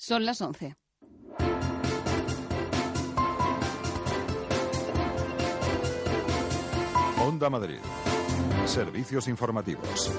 Son las 11. Onda Madrid. Servicios informativos.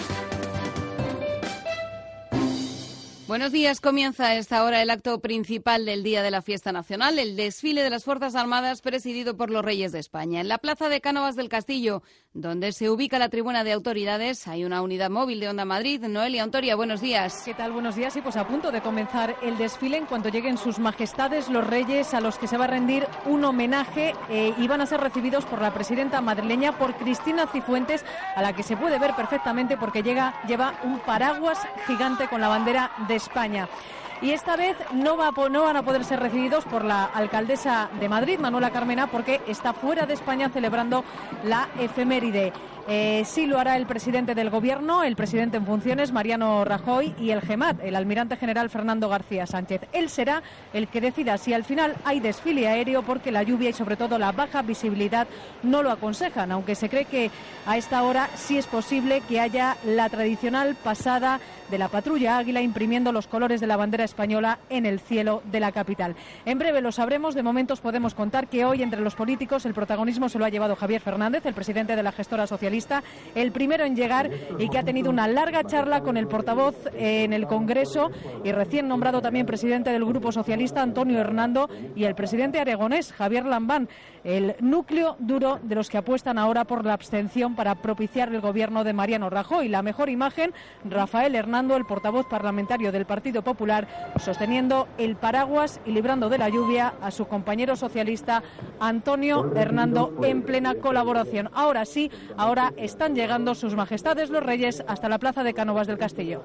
Buenos días. Comienza a esta hora el acto principal del Día de la Fiesta Nacional, el desfile de las Fuerzas Armadas presidido por los Reyes de España. En la Plaza de Cánovas del Castillo, donde se ubica la tribuna de autoridades, hay una unidad móvil de Onda Madrid. Noelia Ontoria, buenos días. ¿Qué tal? Buenos días. Y pues a punto de comenzar el desfile, en cuanto lleguen sus majestades los reyes, a los que se va a rendir un homenaje y van a ser recibidos por la presidenta madrileña, por Cristina Cifuentes, a la que se puede ver perfectamente porque lleva un paraguas gigante con la bandera de España. Y esta vez no van a poder ser recibidos por la alcaldesa de Madrid, Manuela Carmena, porque está fuera de España celebrando la efeméride. Sí lo hará el presidente del Gobierno, el presidente en funciones, Mariano Rajoy, y el GEMAT, el almirante general Fernando García Sánchez. Él será el que decida si al final hay desfile aéreo, porque la lluvia y sobre todo la baja visibilidad no lo aconsejan, aunque se cree que a esta hora sí es posible que haya la tradicional pasada de la patrulla Águila imprimiendo los colores de la bandera española en el cielo de la capital. En breve lo sabremos. De momento os podemos contar que hoy entre los políticos el protagonismo se lo ha llevado Javier Fernández, el presidente de la gestora socialista, el primero en llegar, y que ha tenido una larga charla con el portavoz en el Congreso y recién nombrado también presidente del Grupo Socialista, Antonio Hernando, y el presidente aragonés, Javier Lambán, el núcleo duro de los que apuestan ahora por la abstención para propiciar el gobierno de Mariano Rajoy. La mejor imagen, Rafael Hernando, el portavoz parlamentario del Partido Popular, sosteniendo el paraguas y librando de la lluvia a su compañero socialista Antonio Hernando en plena colaboración. Ahora sí, ahora están llegando sus majestades los reyes hasta la Plaza de Cánovas del Castillo.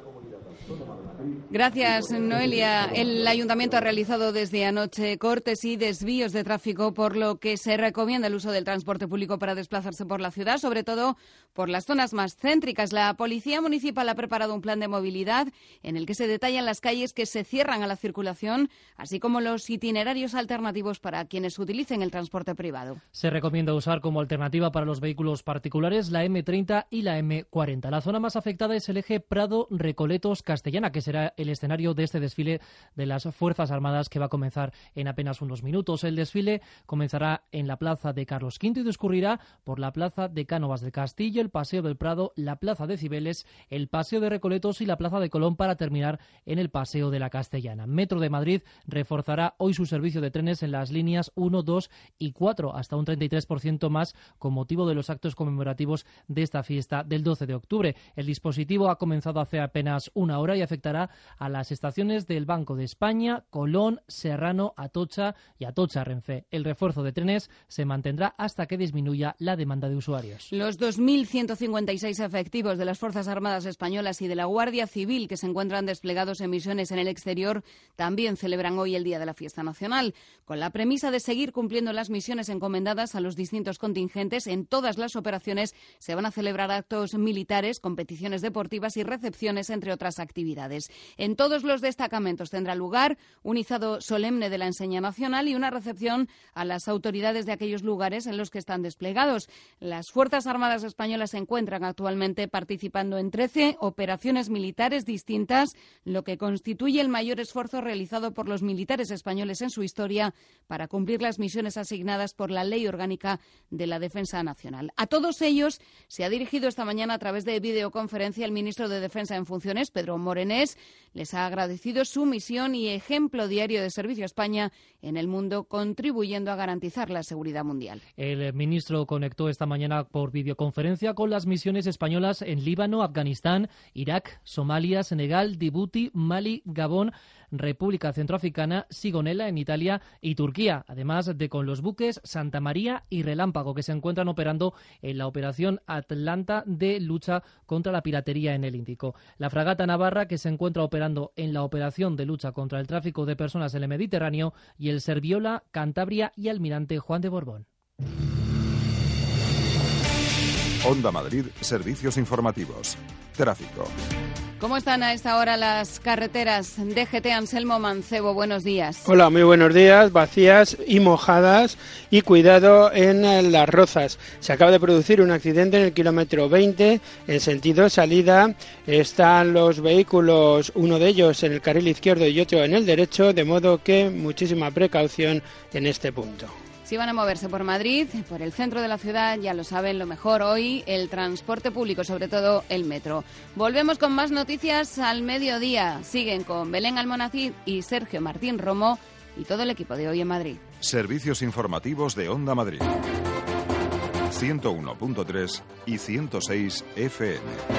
Gracias, Noelia. El Ayuntamiento ha realizado desde anoche cortes y desvíos de tráfico, por lo que se recomienda el uso del transporte público para desplazarse por la ciudad, sobre todo por las zonas más céntricas. La Policía Municipal ha preparado un plan de movilidad en el que se detallan las calles que se cierran a la circulación, así como los itinerarios alternativos para quienes utilicen el transporte privado. Se recomienda usar como alternativa para los vehículos particulares la M30 y la M40. La zona más afectada es el eje Prado-Recoletos-Castellana, que será el escenario de este desfile de las Fuerzas Armadas, que va a comenzar en apenas unos minutos. El desfile comenzará en la Plaza de Carlos V y discurrirá por la Plaza de Cánovas del Castillo, el Paseo del Prado, la Plaza de Cibeles, el Paseo de Recoletos y la Plaza de Colón, para terminar en el Paseo de la Castellana. Metro de Madrid reforzará hoy su servicio de trenes en las líneas 1, 2 y 4, hasta un 33% más, con motivo de los actos conmemorativos de esta fiesta del 12 de octubre. El dispositivo ha comenzado hace apenas una hora y afectará a las estaciones del Banco de España, Colón, Serrano, Atocha y Atocha-Renfe. El refuerzo de trenes se mantendrá hasta que disminuya la demanda de usuarios. Los 2.156 efectivos de las Fuerzas Armadas Españolas y de la Guardia Civil, que se encuentran desplegados en misiones en el exterior, también celebran hoy el Día de la Fiesta Nacional, con la premisa de seguir cumpliendo las misiones encomendadas a los distintos contingentes. En todas las operaciones se van a celebrar actos militares, competiciones deportivas y recepciones, entre otras actividades. En todos los destacamentos tendrá lugar un izado solemne de la enseña nacional y una recepción a las autoridades de aquellos lugares en los que están desplegados. Las Fuerzas Armadas Españolas se encuentran actualmente participando en 13 operaciones militares distintas, lo que constituye el mayor esfuerzo realizado por los militares españoles en su historia para cumplir las misiones asignadas por la Ley Orgánica de la Defensa Nacional. A todos ellos se ha dirigido esta mañana a través de videoconferencia el ministro de Defensa en funciones, Pedro Morenés. Les ha agradecido su misión y ejemplo diario de servicio a España en el mundo, contribuyendo a garantizar la seguridad mundial. El ministro conectó esta mañana por videoconferencia con las misiones españolas en Líbano, Afganistán, Irak, Somalia, Senegal, Djibouti, Mali, Gabón, República Centroafricana, Sigonella en Italia y Turquía, además de con los buques Santa María y Relámpago, que se encuentran operando en la operación Atlanta de lucha contra la piratería en el Índico. La fragata Navarra, que se encuentra operando en la operación de lucha contra el tráfico de personas en el Mediterráneo, y el Serviola, Cantabria y Almirante Juan de Borbón. Onda Madrid, servicios informativos. Tráfico. ¿Cómo están a esta hora las carreteras? DGT, Anselmo Mancebo, buenos días. Hola, muy buenos días. Vacías y mojadas y cuidado en Las Rozas. Se acaba de producir un accidente en el kilómetro 20 en sentido salida. Están los vehículos, uno de ellos en el carril izquierdo y otro en el derecho, de modo que muchísima precaución en este punto. Si van a moverse por Madrid, por el centro de la ciudad, ya lo saben, lo mejor hoy, el transporte público, sobre todo el metro. Volvemos con más noticias al mediodía. Siguen con Belén Almonacid y Sergio Martín Romo y todo el equipo de Hoy en Madrid. Servicios informativos de Onda Madrid. 101.3 y 106 FM.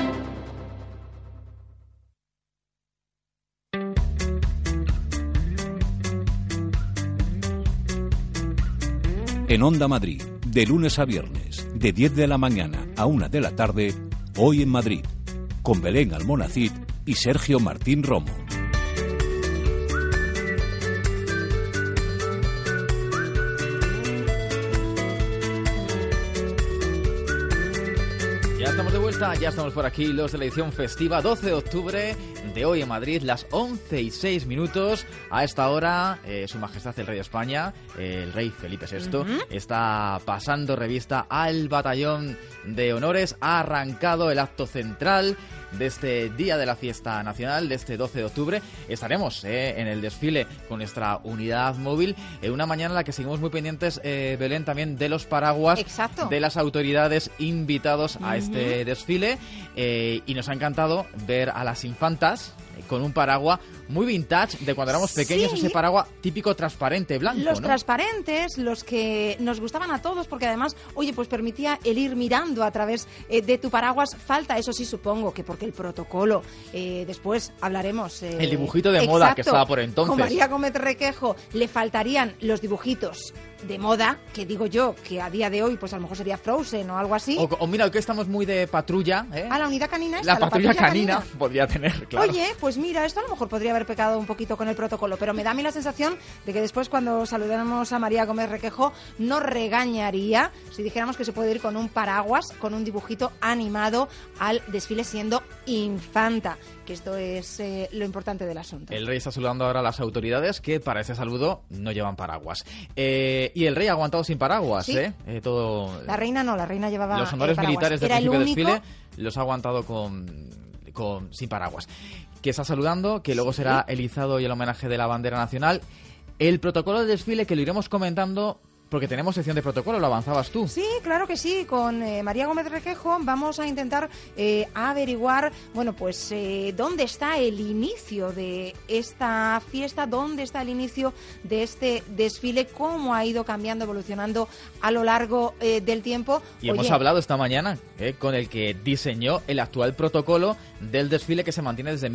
En Onda Madrid, de lunes a viernes, de 10 de la mañana a 1 de la tarde, Hoy en Madrid, con Belén Almonacid y Sergio Martín Romo. Ya estamos de vuelta, ya estamos por aquí, los de la edición festiva, 12 de octubre de Hoy en Madrid, las 11:06. A esta hora, Su Majestad el Rey de España, el Rey Felipe VI, está pasando revista al Batallón de Honores. Ha arrancado el acto central de este día de la fiesta nacional, de este 12 de octubre. Estaremos en el desfile con nuestra unidad móvil, en una mañana en la que seguimos muy pendientes, Belén, también de los paraguas. Exacto. De las autoridades invitados a este desfile, y nos ha encantado ver a las infantas con un paraguas muy vintage de cuando éramos pequeños, ese paraguas típico transparente blanco, los ¿no? Transparentes, los que nos gustaban a todos, porque además, oye, pues permitía el ir mirando a través de tu paraguas. Falta, eso sí, supongo que porque el protocolo, después hablaremos. El dibujito de moda que estaba por entonces. Con María Gómez Requejo le faltarían los dibujitos de moda, que digo yo, que a día de hoy pues a lo mejor sería Frozen o algo así. O mira, que estamos muy de patrulla, ¿eh? A la unidad canina esta, la patrulla canina podría tener, claro. Oye, pues mira, esto a lo mejor podría haber pecado un poquito con el protocolo, pero me da a mí la sensación de que después, cuando saludáramos a María Gómez Requejo, nos regañaría si dijéramos que se puede ir con un paraguas, con un dibujito animado al desfile siendo infanta, que esto es lo importante del asunto. El rey está saludando ahora a las autoridades, que para ese saludo no llevan paraguas. Y el rey ha aguantado sin paraguas, ¿sí? Todo... La reina no, la reina llevaba los honores paraguas. Militares del Era principio el del único... desfile los ha aguantado sin paraguas. Que está saludando, que luego será el izado y el homenaje de la bandera nacional. El protocolo del desfile, que lo iremos comentando, porque tenemos sección de protocolo, lo avanzabas tú. Sí, claro que sí. Con María Gómez Requejo vamos a intentar averiguar, bueno, pues dónde está el inicio de esta fiesta, dónde está el inicio de este desfile, cómo ha ido cambiando, evolucionando a lo largo del tiempo. Y hemos hablado esta mañana con el que diseñó el actual protocolo del desfile, que se mantiene desde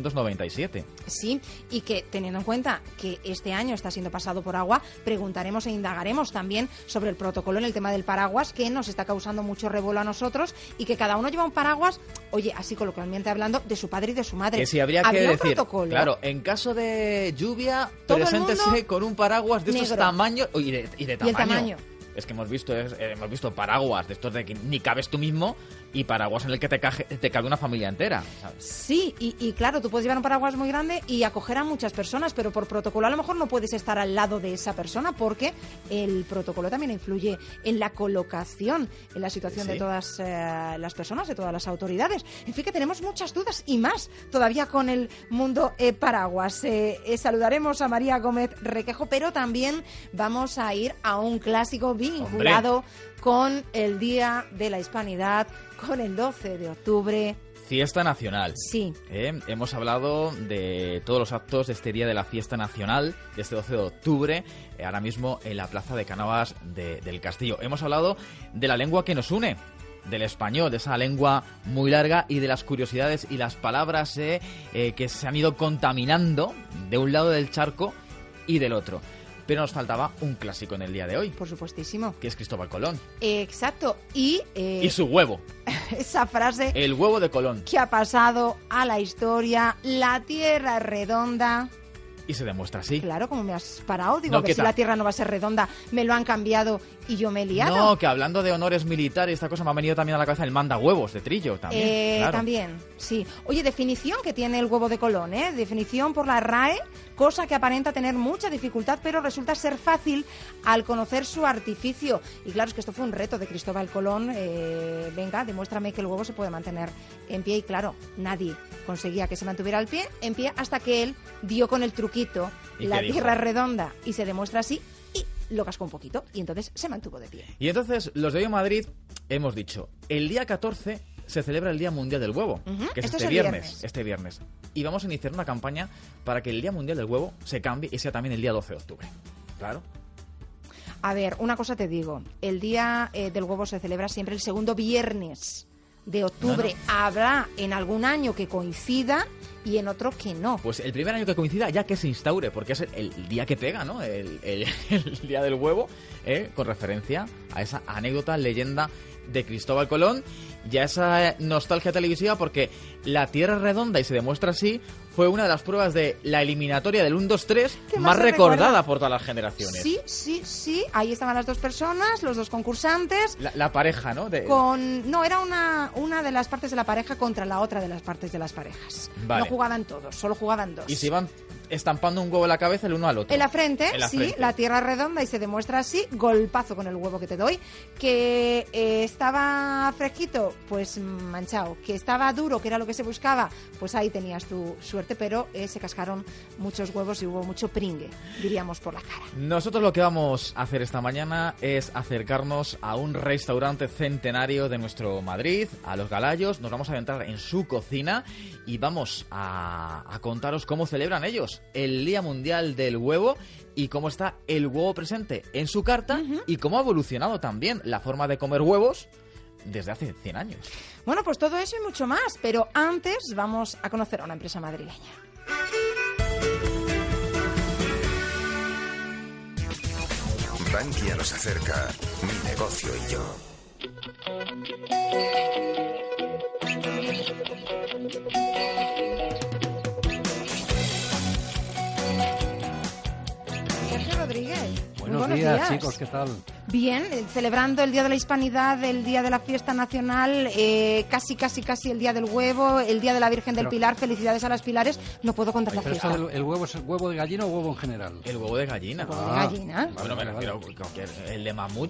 1997. Sí, y que teniendo en cuenta que este año está siendo pasado por agua, preguntaremos e indagaremos también sobre el protocolo en el tema del paraguas, que nos está causando mucho revuelo a nosotros, y que cada uno lleva un paraguas, oye, así coloquialmente hablando, de su padre y de su madre. Que si habría que decir, protocolo, claro, en caso de lluvia, todo preséntese con un paraguas de estos tamaños y de tamaño. Y el tamaño. Es que hemos visto paraguas de estos de que ni cabes tú mismo, y paraguas en el que te cabe una familia entera, ¿sabes? Sí, y claro, tú puedes llevar un paraguas muy grande y acoger a muchas personas, pero por protocolo a lo mejor no puedes estar al lado de esa persona, porque el protocolo también influye en la colocación, en la situación de todas las personas, de todas las autoridades. En fin, que tenemos muchas dudas y más todavía con el mundo paraguas. Saludaremos a María Gómez Requejo, pero también vamos a ir a un clásico vinculado con el Día de la Hispanidad, con el 12 de octubre. Fiesta nacional. Sí. Hemos hablado de todos los actos de este día de la fiesta nacional, de este 12 de octubre, ahora mismo en la plaza de Cánovas del Castillo. Hemos hablado de la lengua que nos une, del español, de esa lengua muy larga, y de las curiosidades y las palabras que se han ido contaminando de un lado del charco y del otro. Pero nos faltaba un clásico en el día de hoy. Por supuestísimo. Que es Cristóbal Colón. Exacto. Y su huevo. Esa frase. El huevo de Colón. Que ha pasado a la historia. La tierra es redonda, Y se demuestra así. Claro, como me has parado, digo, No, a ver ¿qué si tal? la Tierra no va a ser redonda, me lo han cambiado y yo me he liado. No, que hablando de honores militares, esta cosa me ha venido también a la cabeza el manda huevos de Trillo también. Claro. También, sí. Oye, definición que tiene el huevo de Colón, ¿eh? Definición por la RAE, cosa que aparenta tener mucha dificultad, pero resulta ser fácil al conocer su artificio. Y claro, es que esto fue un reto de Cristóbal Colón. Venga, demuéstrame que el huevo se puede mantener en pie. Y claro, nadie conseguía que se mantuviera en pie hasta que él dio con el truquito, ¿Y la qué dijo? Tierra es redonda y se demuestra así, y lo cascó un poquito y entonces se mantuvo de pie. Y entonces, los de hoy en Madrid hemos dicho, el día 14 se celebra el Día Mundial del Huevo, que es Esto este es el viernes. Este viernes. Y vamos a iniciar una campaña para que el Día Mundial del Huevo se cambie y sea también el día 12 de octubre. Claro. A ver, una cosa te digo, el Día del Huevo se celebra siempre el segundo viernes de octubre. No. Habrá en algún año que coincida y en otro que no. Pues el primer año que coincida ya que se instaure, porque es el día que pega, ¿no? El Día del Huevo, con referencia a esa anécdota, leyenda de Cristóbal Colón, ya esa nostalgia televisiva, porque la Tierra es redonda y se demuestra así, fue una de las pruebas de la eliminatoria del 1-2-3 ¿Qué más más se recordada recuerda? por todas las generaciones. Sí, ahí estaban las dos personas, los dos concursantes. La pareja, ¿no? No, era una de las partes de la pareja contra la otra de las partes de las parejas. Vale. No jugaban todos, solo jugaban dos. Y se iban estampando un huevo en la cabeza el uno al otro. En la frente, En la sí, frente. la Tierra redonda y se demuestra así, golpazo con el huevo que te doy. Que estaba fresquito, pues manchado. Que estaba duro, que era lo que se buscaba, pues ahí tenías tu suerte, pero se cascaron muchos huevos y hubo mucho pringue, diríamos, por la cara. Nosotros lo que vamos a hacer esta mañana es acercarnos a un restaurante centenario de nuestro Madrid, a Los Galayos. Nos vamos a adentrar en su cocina y vamos a contaros cómo celebran ellos el Día Mundial del Huevo y cómo está el huevo presente en su carta y cómo ha evolucionado también la forma de comer huevos desde hace 100 años. Bueno, pues todo eso y mucho más, pero antes vamos a conocer a una empresa madrileña. Bankia nos acerca Mi Negocio y Yo. Sergio Rodríguez. Buenos días, chicos, ¿qué tal? Bien, celebrando el Día de la Hispanidad, el Día de la Fiesta Nacional, casi el Día del Huevo, el Día de la Virgen del Pilar. Felicidades a las Pilares. No puedo contar la Pero fiesta. ¿el huevo es huevo de gallina o huevo en general? El huevo de gallina. ¿Huevo de gallina? Bueno, me refiero el de mamut.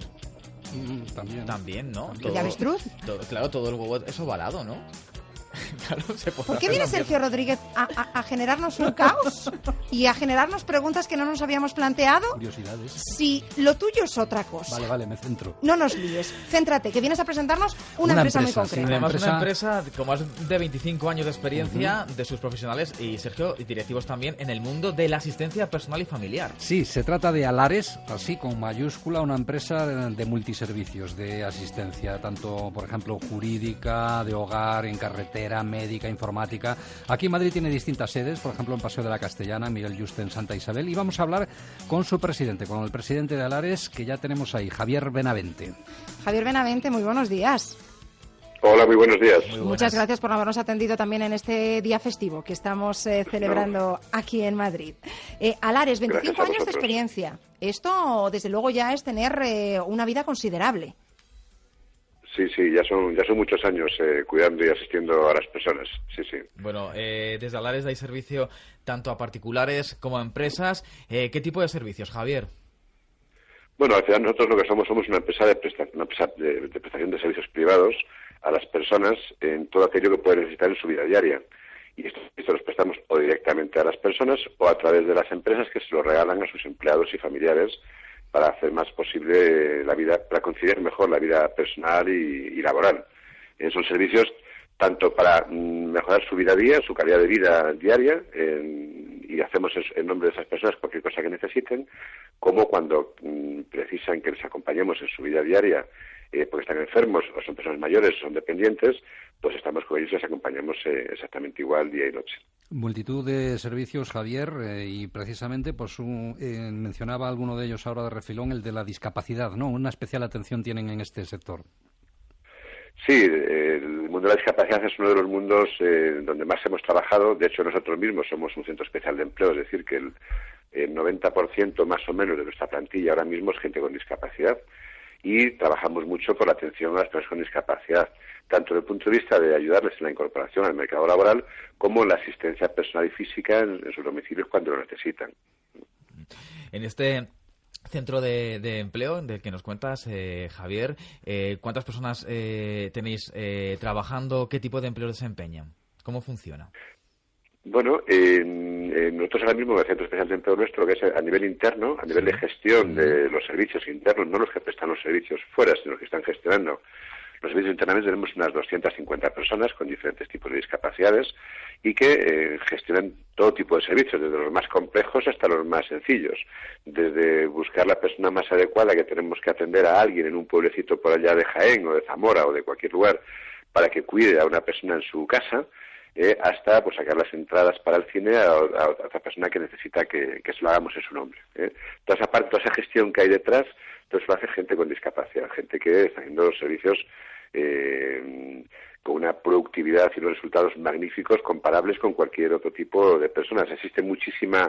También, ¿no? ¿El de avestruz? Claro, todo el huevo es ovalado, ¿no? Claro, se puede ¿Por qué hacer viene también. Sergio Rodríguez a generarnos un caos y a generarnos preguntas que no nos habíamos planteado? Curiosidades. Si lo tuyo es otra cosa. Vale, me centro. No nos líes. Céntrate, que vienes a presentarnos una empresa muy concreta. Además, una empresa con más de 25 años de experiencia de sus profesionales y, Sergio, y directivos también en el mundo de la asistencia personal y familiar. Sí, se trata de Alares, así con mayúscula, una empresa de multiservicios, de asistencia, tanto, por ejemplo, jurídica, de hogar, en carretera, médica, informática. Aquí en Madrid tiene distintas sedes, por ejemplo, en Paseo de la Castellana, Miguel Yuste en Santa Isabel, y vamos a hablar con su presidente, con el presidente de Alares, que ya tenemos ahí, Javier Benavente. Javier Benavente, muy buenos días. Hola, muy buenos días. Muchas gracias por habernos atendido también en este día festivo que estamos celebrando aquí en Madrid. Alares, 25 años de experiencia. Esto, desde luego, ya es tener una vida considerable. Sí, ya son muchos años cuidando y asistiendo a las personas. Sí. Bueno, desde Alares dais servicio tanto a particulares como a empresas. ¿Qué tipo de servicios, Javier? Bueno, al final nosotros lo que somos una empresa de prestación de servicios privados a las personas en todo aquello que pueden necesitar en su vida diaria. Y esto los prestamos o directamente a las personas o a través de las empresas que se lo regalan a sus empleados y familiares para hacer más posible la vida, para conciliar mejor la vida personal y laboral. Son servicios tanto para mejorar su vida a día, su calidad de vida diaria, y hacemos en nombre de esas personas cualquier cosa que necesiten, como cuando precisan que les acompañemos en su vida diaria, porque están enfermos o son personas mayores o son dependientes, pues estamos con ellos y les acompañamos exactamente igual día y noche. Multitud de servicios, Javier, y precisamente pues mencionaba alguno de ellos ahora de refilón, el de la discapacidad, ¿no? Una especial atención tienen en este sector. Sí, el mundo de la discapacidad es uno de los mundos donde más hemos trabajado. De hecho, nosotros mismos somos un centro especial de empleo, es decir, que el 90% más o menos de nuestra plantilla ahora mismo es gente con discapacidad, y trabajamos mucho por la atención a las personas con discapacidad, tanto desde el punto de vista de ayudarles en la incorporación al mercado laboral, como en la asistencia personal y física en sus domicilios cuando lo necesitan. En este centro de empleo del que nos cuentas, Javier, ¿cuántas personas tenéis trabajando? ¿Qué tipo de empleo desempeñan? ¿Cómo funciona? Bueno, nosotros ahora mismo en el Centro Especial de Empleo nuestro, que es a nivel interno, a nivel de gestión de los servicios internos, no los que prestan los servicios fuera, sino los que están gestionando los servicios internamente, tenemos unas 250 personas con diferentes tipos de discapacidades y que gestionan todo tipo de servicios, desde los más complejos hasta los más sencillos, desde buscar la persona más adecuada que tenemos que atender a alguien en un pueblecito por allá de Jaén o de Zamora o de cualquier lugar para que cuide a una persona en su casa, hasta pues sacar las entradas para el cine a otra persona que necesita que se lo hagamos en su nombre. Toda esa parte, toda esa gestión que hay detrás, entonces lo hace gente con discapacidad, gente que está haciendo los servicios con una productividad y unos resultados magníficos comparables con cualquier otro tipo de personas. Existe mucho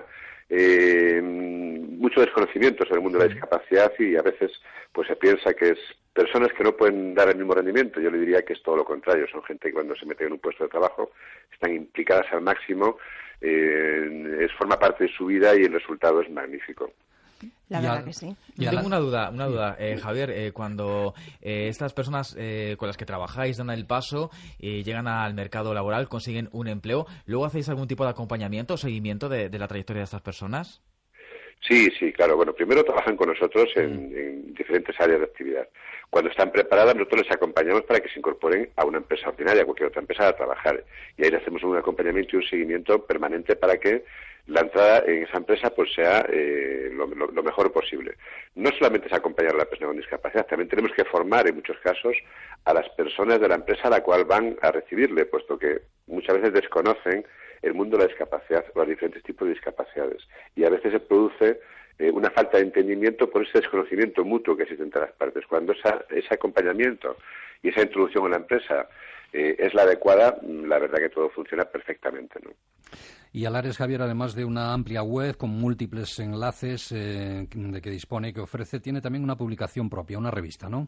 desconocimiento sobre el mundo de la discapacidad y a veces pues se piensa que es personas que no pueden dar el mismo rendimiento. Yo le diría que es todo lo contrario. Son gente que cuando se mete en un puesto de trabajo están implicadas al máximo, forma parte de su vida y el resultado es magnífico. La verdad que sí. Yo tengo una duda, Javier. Cuando estas personas con las que trabajáis dan el paso y llegan al mercado laboral, consiguen un empleo, ¿luego hacéis algún tipo de acompañamiento o seguimiento de la trayectoria de estas personas? Sí, claro. Bueno, primero trabajan con nosotros en diferentes áreas de actividad. Cuando están preparadas, nosotros les acompañamos para que se incorporen a una empresa ordinaria, a cualquier otra empresa, a trabajar. Y ahí le hacemos un acompañamiento y un seguimiento permanente para que la entrada en esa empresa pues sea lo mejor posible. No solamente es acompañar a la persona con discapacidad, también tenemos que formar en muchos casos a las personas de la empresa a la cual van a recibirle, puesto que muchas veces desconocen el mundo de la discapacidad o los diferentes tipos de discapacidades. Y a veces se produce una falta de entendimiento por ese desconocimiento mutuo que existe entre las partes. Cuando ese acompañamiento y esa introducción en la empresa es la adecuada, la verdad que todo funciona perfectamente, ¿no? Y Alares, Javier, además de una amplia web con múltiples enlaces de que dispone y que ofrece, tiene también una publicación propia, una revista, ¿no?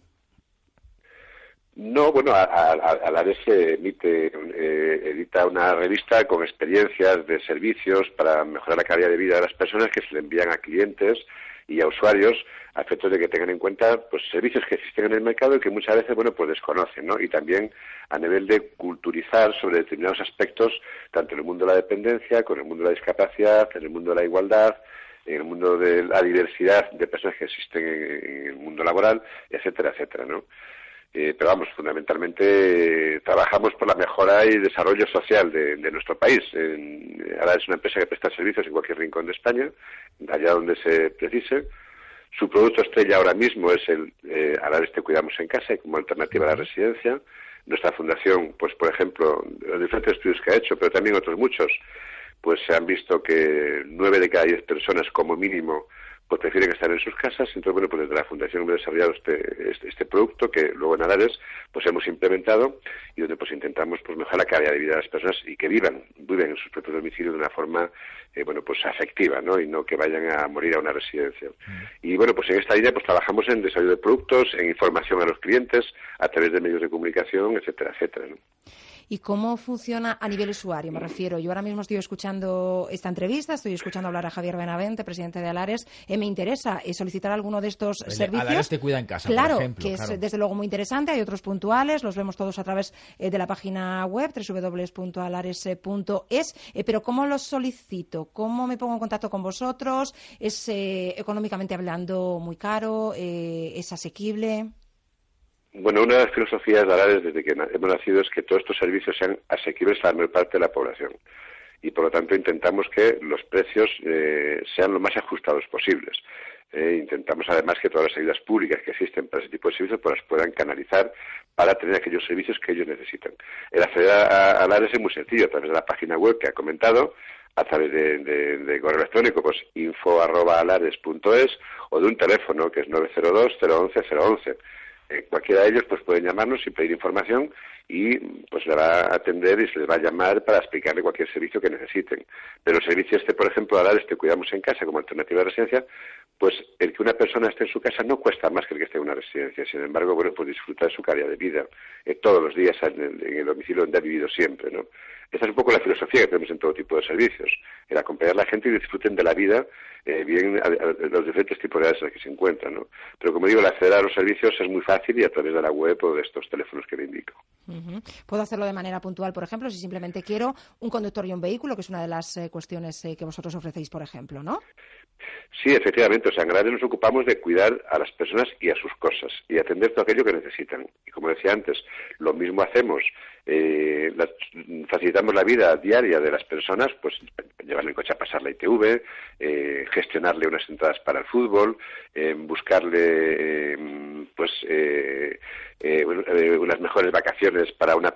No, bueno, Alares edita una revista con experiencias de servicios para mejorar la calidad de vida de las personas que se le envían a clientes y a usuarios a efectos de que tengan en cuenta pues servicios que existen en el mercado y que muchas veces pues desconocen, ¿no? Y también a nivel de culturizar sobre determinados aspectos, tanto en el mundo de la dependencia, con el mundo de la discapacidad, en el mundo de la igualdad, en el mundo de la diversidad de personas que existen en el mundo laboral, etcétera, etcétera, ¿no? Pero vamos, fundamentalmente trabajamos por la mejora y desarrollo social de nuestro país. Ahora es una empresa que presta servicios en cualquier rincón de España, allá donde se precise. Su producto estrella ahora mismo es el Alares Te Cuidamos en Casa, como alternativa a la residencia. Nuestra fundación, pues por ejemplo, los diferentes estudios que ha hecho, pero también otros muchos, pues se han visto que 9 de cada 10 personas como mínimo pues prefieren estar en sus casas. Entonces, bueno, pues desde la Fundación hemos desarrollado este producto que luego en Alares pues hemos implementado y donde pues intentamos pues mejorar la calidad de vida de las personas y que vivan en sus propios domicilios de una forma pues afectiva, ¿no? Y no que vayan a morir a una residencia. Y bueno, pues en esta línea pues trabajamos en desarrollo de productos, en información a los clientes a través de medios de comunicación, etcétera, etcétera, ¿no? ¿Y cómo funciona a nivel usuario? Me refiero, yo ahora mismo estoy escuchando esta entrevista, estoy escuchando hablar a Javier Benavente, presidente de Alares. Me interesa solicitar alguno de estos servicios. Alares Te Cuida en Casa, claro, por ejemplo. Que es desde luego muy interesante. Hay otros puntuales, los vemos todos a través de la página web, www.alares.es. Pero ¿cómo los solicito? ¿Cómo me pongo en contacto con vosotros? ¿Es económicamente hablando muy caro? ¿Es asequible? Bueno, una de las filosofías de Alares desde que hemos nacido es que todos estos servicios sean asequibles a la mayor parte de la población y por lo tanto intentamos que los precios sean lo más ajustados posibles. Intentamos además que todas las ayudas públicas que existen para ese tipo de servicios pues las puedan canalizar para tener aquellos servicios que ellos necesitan. El acceder a Alares es muy sencillo, a través de la página web que ha comentado, a través de correo electrónico, pues info@alares.es o de un teléfono que es 902 011 011. Cualquiera de ellos pues pueden llamarnos y pedir información y pues le va a atender y se les va a llamar para explicarle cualquier servicio que necesiten. Pero el servicio por ejemplo, Alares, que cuidamos en casa como alternativa de residencia, pues el que una persona esté en su casa no cuesta más que el que esté en una residencia. Sin embargo, bueno, pues disfruta de su calidad de vida todos los días en el domicilio donde ha vivido siempre, ¿no? Esta es un poco la filosofía que tenemos en todo tipo de servicios, el acompañar a la gente y disfruten de la vida bien a los diferentes tipos de edades en las que se encuentran, ¿no? Pero como digo, el acceder a los servicios es muy fácil y a través de la web o de estos teléfonos que le indico. Puedo hacerlo de manera puntual, por ejemplo, si simplemente quiero un conductor y un vehículo, que es una de las cuestiones que vosotros ofrecéis, por ejemplo, ¿no? Sí, efectivamente. O sea, en Alares nos ocupamos de cuidar a las personas y a sus cosas y atender todo aquello que necesitan. Y como decía antes, lo mismo hacemos. Facilitamos la vida diaria de las personas, pues llevarle el coche a pasar la ITV, gestionarle unas entradas para el fútbol, buscarle unas mejores vacaciones para una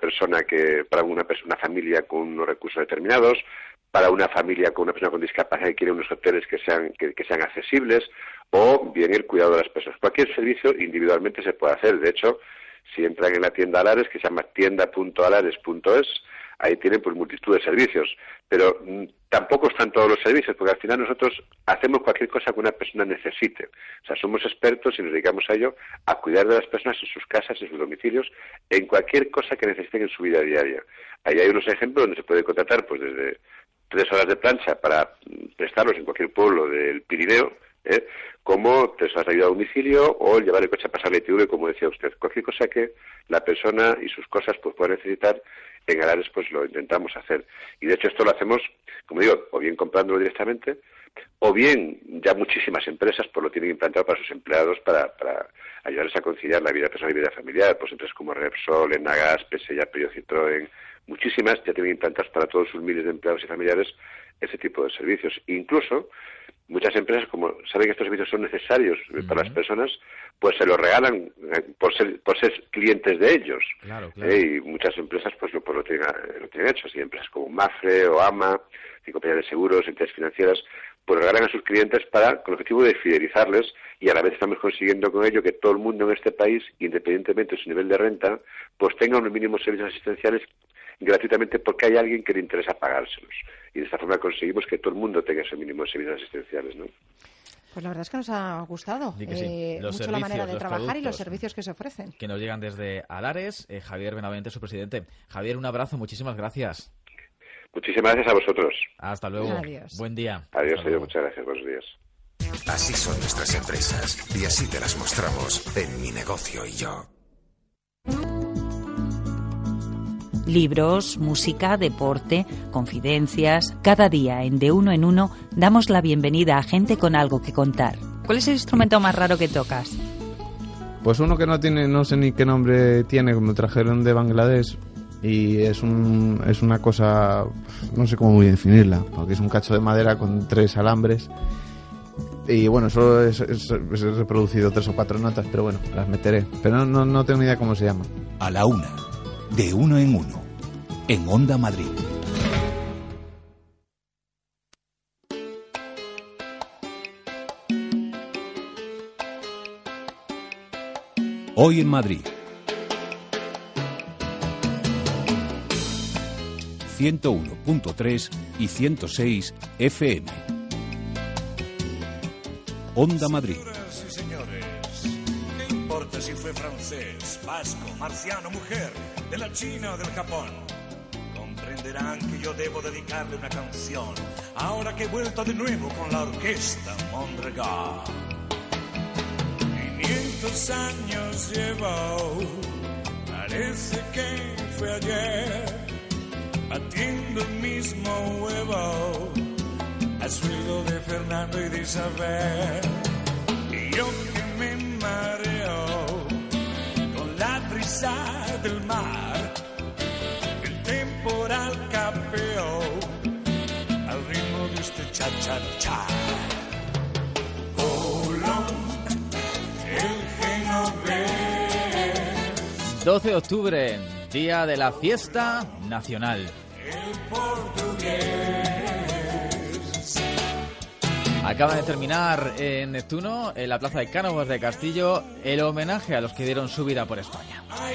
familia con unos recursos determinados, para una familia con una persona con discapacidad que quiere unos hoteles que sean accesibles, o bien el cuidado de las personas. Cualquier servicio individualmente se puede hacer. De hecho, si entran en la tienda Alares, que se llama tienda.alares.es, ahí tienen pues multitud de servicios. Pero tampoco están todos los servicios, porque al final nosotros hacemos cualquier cosa que una persona necesite. O sea, somos expertos y nos dedicamos a ello, a cuidar de las personas en sus casas, en sus domicilios, en cualquier cosa que necesiten en su vida diaria. Ahí hay unos ejemplos donde se puede contratar pues desde 3 horas de plancha para prestarlos en cualquier pueblo del Pirineo, como 3 horas de ayuda a domicilio o llevar el coche a pasar la ITV, como decía usted. Cualquier cosa que la persona y sus cosas pues puedan necesitar, en Alares pues lo intentamos hacer. Y de hecho esto lo hacemos, como digo, o bien comprándolo directamente, o bien ya muchísimas empresas pues lo tienen implantado para sus empleados para ayudarles a conciliar la vida personal y vida familiar. Pues empresas como Repsol, Enagas, PSA, Peugeot, Citroën, muchísimas ya tienen implantados para todos sus miles de empleados y familiares ese tipo de servicios. Incluso muchas empresas, como saben que estos servicios son necesarios para las personas, pues se los regalan por ser clientes de ellos. Claro, claro. Y muchas empresas pues lo tienen hecho. Así empresas como Mafre o AMA, y compañías de seguros, entidades financieras, pues regalan a sus clientes con el objetivo de fidelizarles, y a la vez estamos consiguiendo con ello que todo el mundo en este país, independientemente de su nivel de renta, pues tenga unos mínimos servicios asistenciales gratuitamente porque hay alguien que le interesa pagárselos. Y de esta forma conseguimos que todo el mundo tenga ese mínimo de servicios asistenciales, ¿no? Pues la verdad es que nos ha gustado mucho la manera de trabajar y los servicios que se ofrecen. Que nos llegan desde Alares. Javier Benavente, su presidente. Javier, un abrazo, muchísimas gracias. Muchísimas gracias a vosotros. Hasta luego. Adiós. Buen día. Adiós, muchas gracias. Buenos días. Así son nuestras empresas y así te las mostramos en Mi Negocio y Yo. Libros, música, deporte, confidencias. Cada día en De Uno en Uno damos la bienvenida a gente con algo que contar. ¿Cuál es el instrumento más raro que tocas? Pues uno que no sé ni qué nombre tiene, como trajeron de Bangladesh, y es una cosa, no sé cómo voy a definirla, porque es un cacho de madera con 3 alambres. Y bueno, solo he reproducido 3 o 4 notas, pero bueno, las meteré. Pero no tengo ni idea cómo se llama. A la una, de uno en uno, en Onda Madrid. Hoy en Madrid. 101.3 y 106 FM. Onda Madrid. Señoras y señores, ¿qué importa si fue francés, vasco, marciano, mujer, de la China o del Japón? Comprenderán que yo debo dedicarle una canción, ahora que he vuelto de nuevo con la orquesta Mondragón. 500 años llevo, parece que fue ayer, batiendo el mismo huevo al sueldo de Fernando y de Isabel. Y yo que me mareo con la brisa del mar, el temporal capeó al ritmo de este cha-cha-cha. Colón, el genovés. 12 de octubre, día de la fiesta nacional. El portugués. Acaba de terminar en Neptuno, en la plaza de Cánovas de Castillo, el homenaje a los que dieron su vida por España. Ay,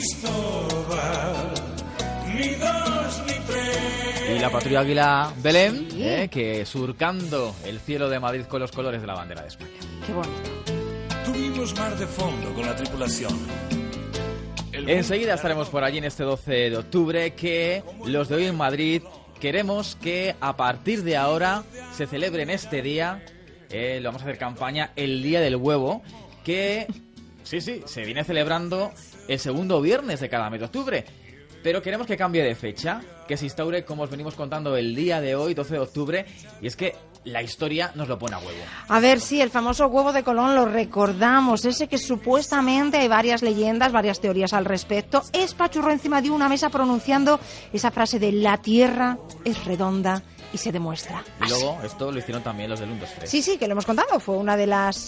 Cristóbal, ni dos ni tres. Y la patrulla Águila Belén, que surcando el cielo de Madrid con los colores de la bandera de España. Qué bonito. Tuvimos mar de fondo con la tripulación. Enseguida estaremos por allí en este 12 de octubre, que los de Hoy en Madrid queremos que a partir de ahora se celebre en este día, lo vamos a hacer campaña, el Día del Huevo, que sí, se viene celebrando el segundo viernes de cada mes de octubre. Pero queremos que cambie de fecha, que se instaure, como os venimos contando, el día de hoy, 12 de octubre, y es que la historia nos lo pone a huevo. A ver, sí, el famoso huevo de Colón lo recordamos, ese que supuestamente hay varias leyendas, varias teorías al respecto, espachurró encima de una mesa pronunciando esa frase de la tierra es redonda y se demuestra. Y luego esto lo hicieron también los del 1, 2, 3. Sí, que lo hemos contado. Fue una de las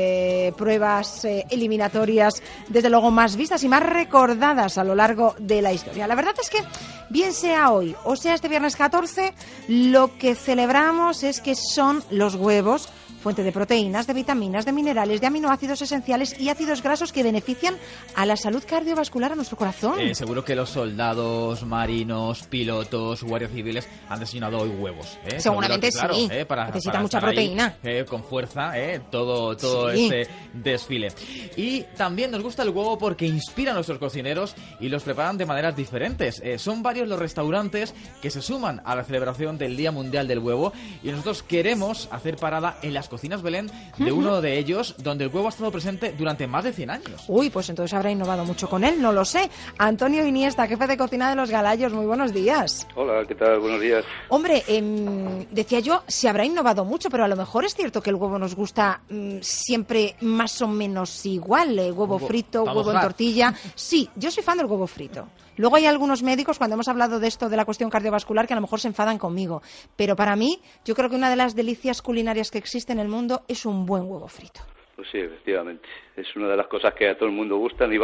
pruebas eliminatorias, desde luego, más vistas y más recordadas a lo largo de la historia. La verdad es que, bien sea hoy o sea este viernes 14, lo que celebramos es que son los huevos fuente de proteínas, de vitaminas, de minerales, de aminoácidos esenciales y ácidos grasos que benefician a la salud cardiovascular, a nuestro corazón. Seguro que los soldados, marinos, pilotos, guardias civiles han desayunado hoy huevos. Seguramente claro, sí. Para necesita mucha proteína. Ahí, con fuerza, todo ese desfile. Y también nos gusta el huevo porque inspira a nuestros cocineros y los preparan de maneras diferentes. Son varios los restaurantes que se suman a la celebración del Día Mundial del Huevo y nosotros queremos hacer parada en las cocinas Belén de uno de ellos, donde el huevo ha estado presente durante más de 100 años. Uy, pues entonces habrá innovado mucho con él, no lo sé. Antonio Iniesta, jefe de cocina de Los Galayos, muy buenos días. Hola, ¿qué tal? Buenos días. Hombre, decía yo, se habrá innovado mucho, pero a lo mejor es cierto que el huevo nos gusta siempre más o menos igual. Huevo frito, huevo en tortilla. Sí, yo soy fan del huevo frito. Luego hay algunos médicos, cuando hemos hablado de esto, de la cuestión cardiovascular, que a lo mejor se enfadan conmigo. Pero para mí, yo creo que una de las delicias culinarias que existe en el mundo es un buen huevo frito. Pues sí, efectivamente. Es una de las cosas que a todo el mundo gustan.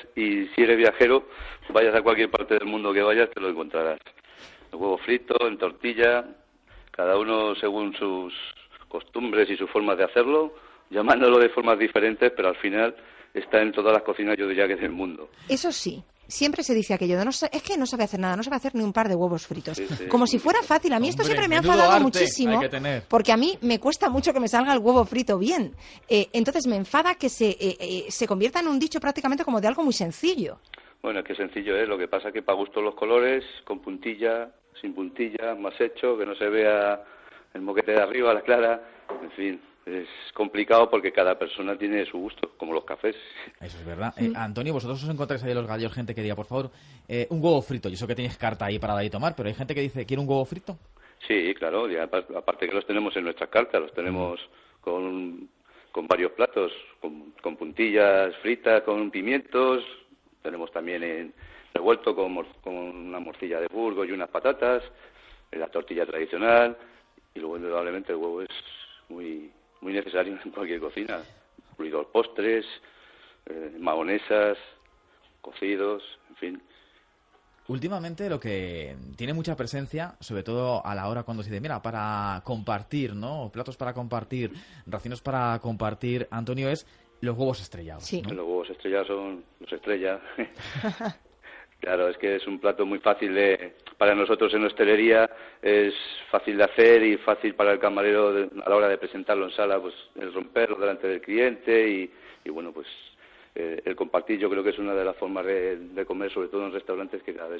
Y si eres viajero, vayas a cualquier parte del mundo que vayas, te lo encontrarás. El huevo frito, en tortilla, cada uno según sus costumbres y sus formas de hacerlo, llamándolo de formas diferentes, pero al final está en todas las cocinas, yo diría que del mundo. Eso sí. Siempre se dice aquello de es que no sabe hacer nada, no sabe hacer ni un par de huevos fritos. Sí. Como si fuera fácil. A mí esto siempre me ha enfadado muchísimo, porque a mí me cuesta mucho que me salga el huevo frito bien. Entonces me enfada que se convierta en un dicho prácticamente como de algo muy sencillo. Bueno, es que sencillo es, lo que pasa que para gusto los colores, con puntilla, sin puntilla, más hecho, que no se vea el moquete de arriba, la clara, en fin. Es complicado porque cada persona tiene su gusto, como los cafés. Eso es verdad. Antonio, vosotros os encontráis ahí en Los Gallos gente que diga, por favor, un huevo frito. Yo sé que tenéis carta ahí para dar y tomar, pero hay gente que dice, ¿quiere un huevo frito? Sí, claro. Y aparte que los tenemos en nuestras cartas, los tenemos con varios platos, con puntillas fritas, con pimientos. Tenemos también revuelto con una morcilla de Burgos y unas patatas, la tortilla tradicional. Y luego, indudablemente, el huevo es muy necesario en cualquier cocina, incluidos postres, mayonesas, cocidos, en fin. Últimamente lo que tiene mucha presencia, sobre todo a la hora cuando se dice, mira, para compartir, ¿no? Platos para compartir, raciones para compartir, Antonio, es los huevos estrellados. Sí. ¿no? Los huevos estrellados son los estrellas. Claro, es que es un plato muy fácil para nosotros en hostelería, es fácil de hacer y fácil para el camarero a la hora de presentarlo en sala, pues el romperlo delante del cliente y bueno, pues el compartir yo creo que es una de las formas de comer, sobre todo en restaurantes, que cada vez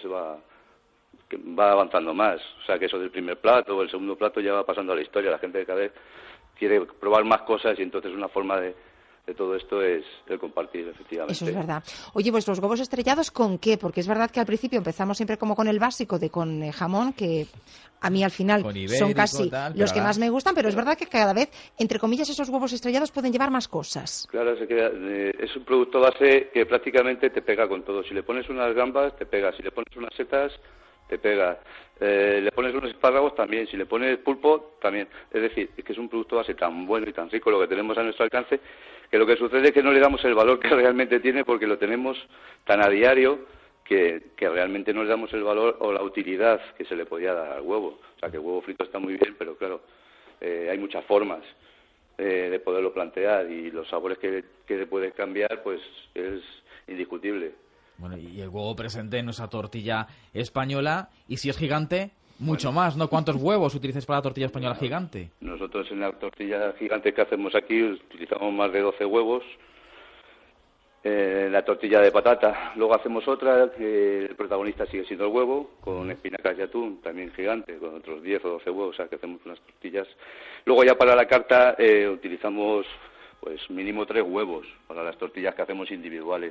va avanzando más. O sea, que eso del primer plato o el segundo plato ya va pasando a la historia. La gente cada vez quiere probar más cosas y entonces una forma de todo esto es el compartir, efectivamente. Eso es verdad. Oye, pues los huevos estrellados, ¿con qué? Porque es verdad que al principio empezamos siempre como con el básico con jamón, que a mí al final son casi los que más me gustan, pero es verdad que cada vez, entre comillas, esos huevos estrellados pueden llevar más cosas. Claro, es un producto base que prácticamente te pega con todo. Si le pones unas gambas, te pega. Si le pones unas setas, te pega. Le pones unos espárragos también. Si le pones pulpo, también. Es decir, es que es un producto base tan bueno y tan rico lo que tenemos a nuestro alcance, que lo que sucede es que no le damos el valor que realmente tiene porque lo tenemos tan a diario que realmente no le damos el valor o la utilidad que se le podía dar al huevo. O sea, que el huevo frito está muy bien, pero claro, hay muchas formas de poderlo plantear, y los sabores que se pueden cambiar, pues es indiscutible. Bueno, y el huevo presente en nuestra tortilla española, y si es gigante, mucho más, ¿no? ¿Cuántos huevos utilizáis para la tortilla española gigante? Nosotros en la tortilla gigante que hacemos aquí utilizamos más de 12 huevos. La tortilla de patata, luego hacemos otra que el protagonista sigue siendo el huevo, con espinacas y atún, también gigante, con otros 10 o 12 huevos, o sea que hacemos unas tortillas. Luego ya para la carta utilizamos pues mínimo 3 huevos para las tortillas que hacemos individuales.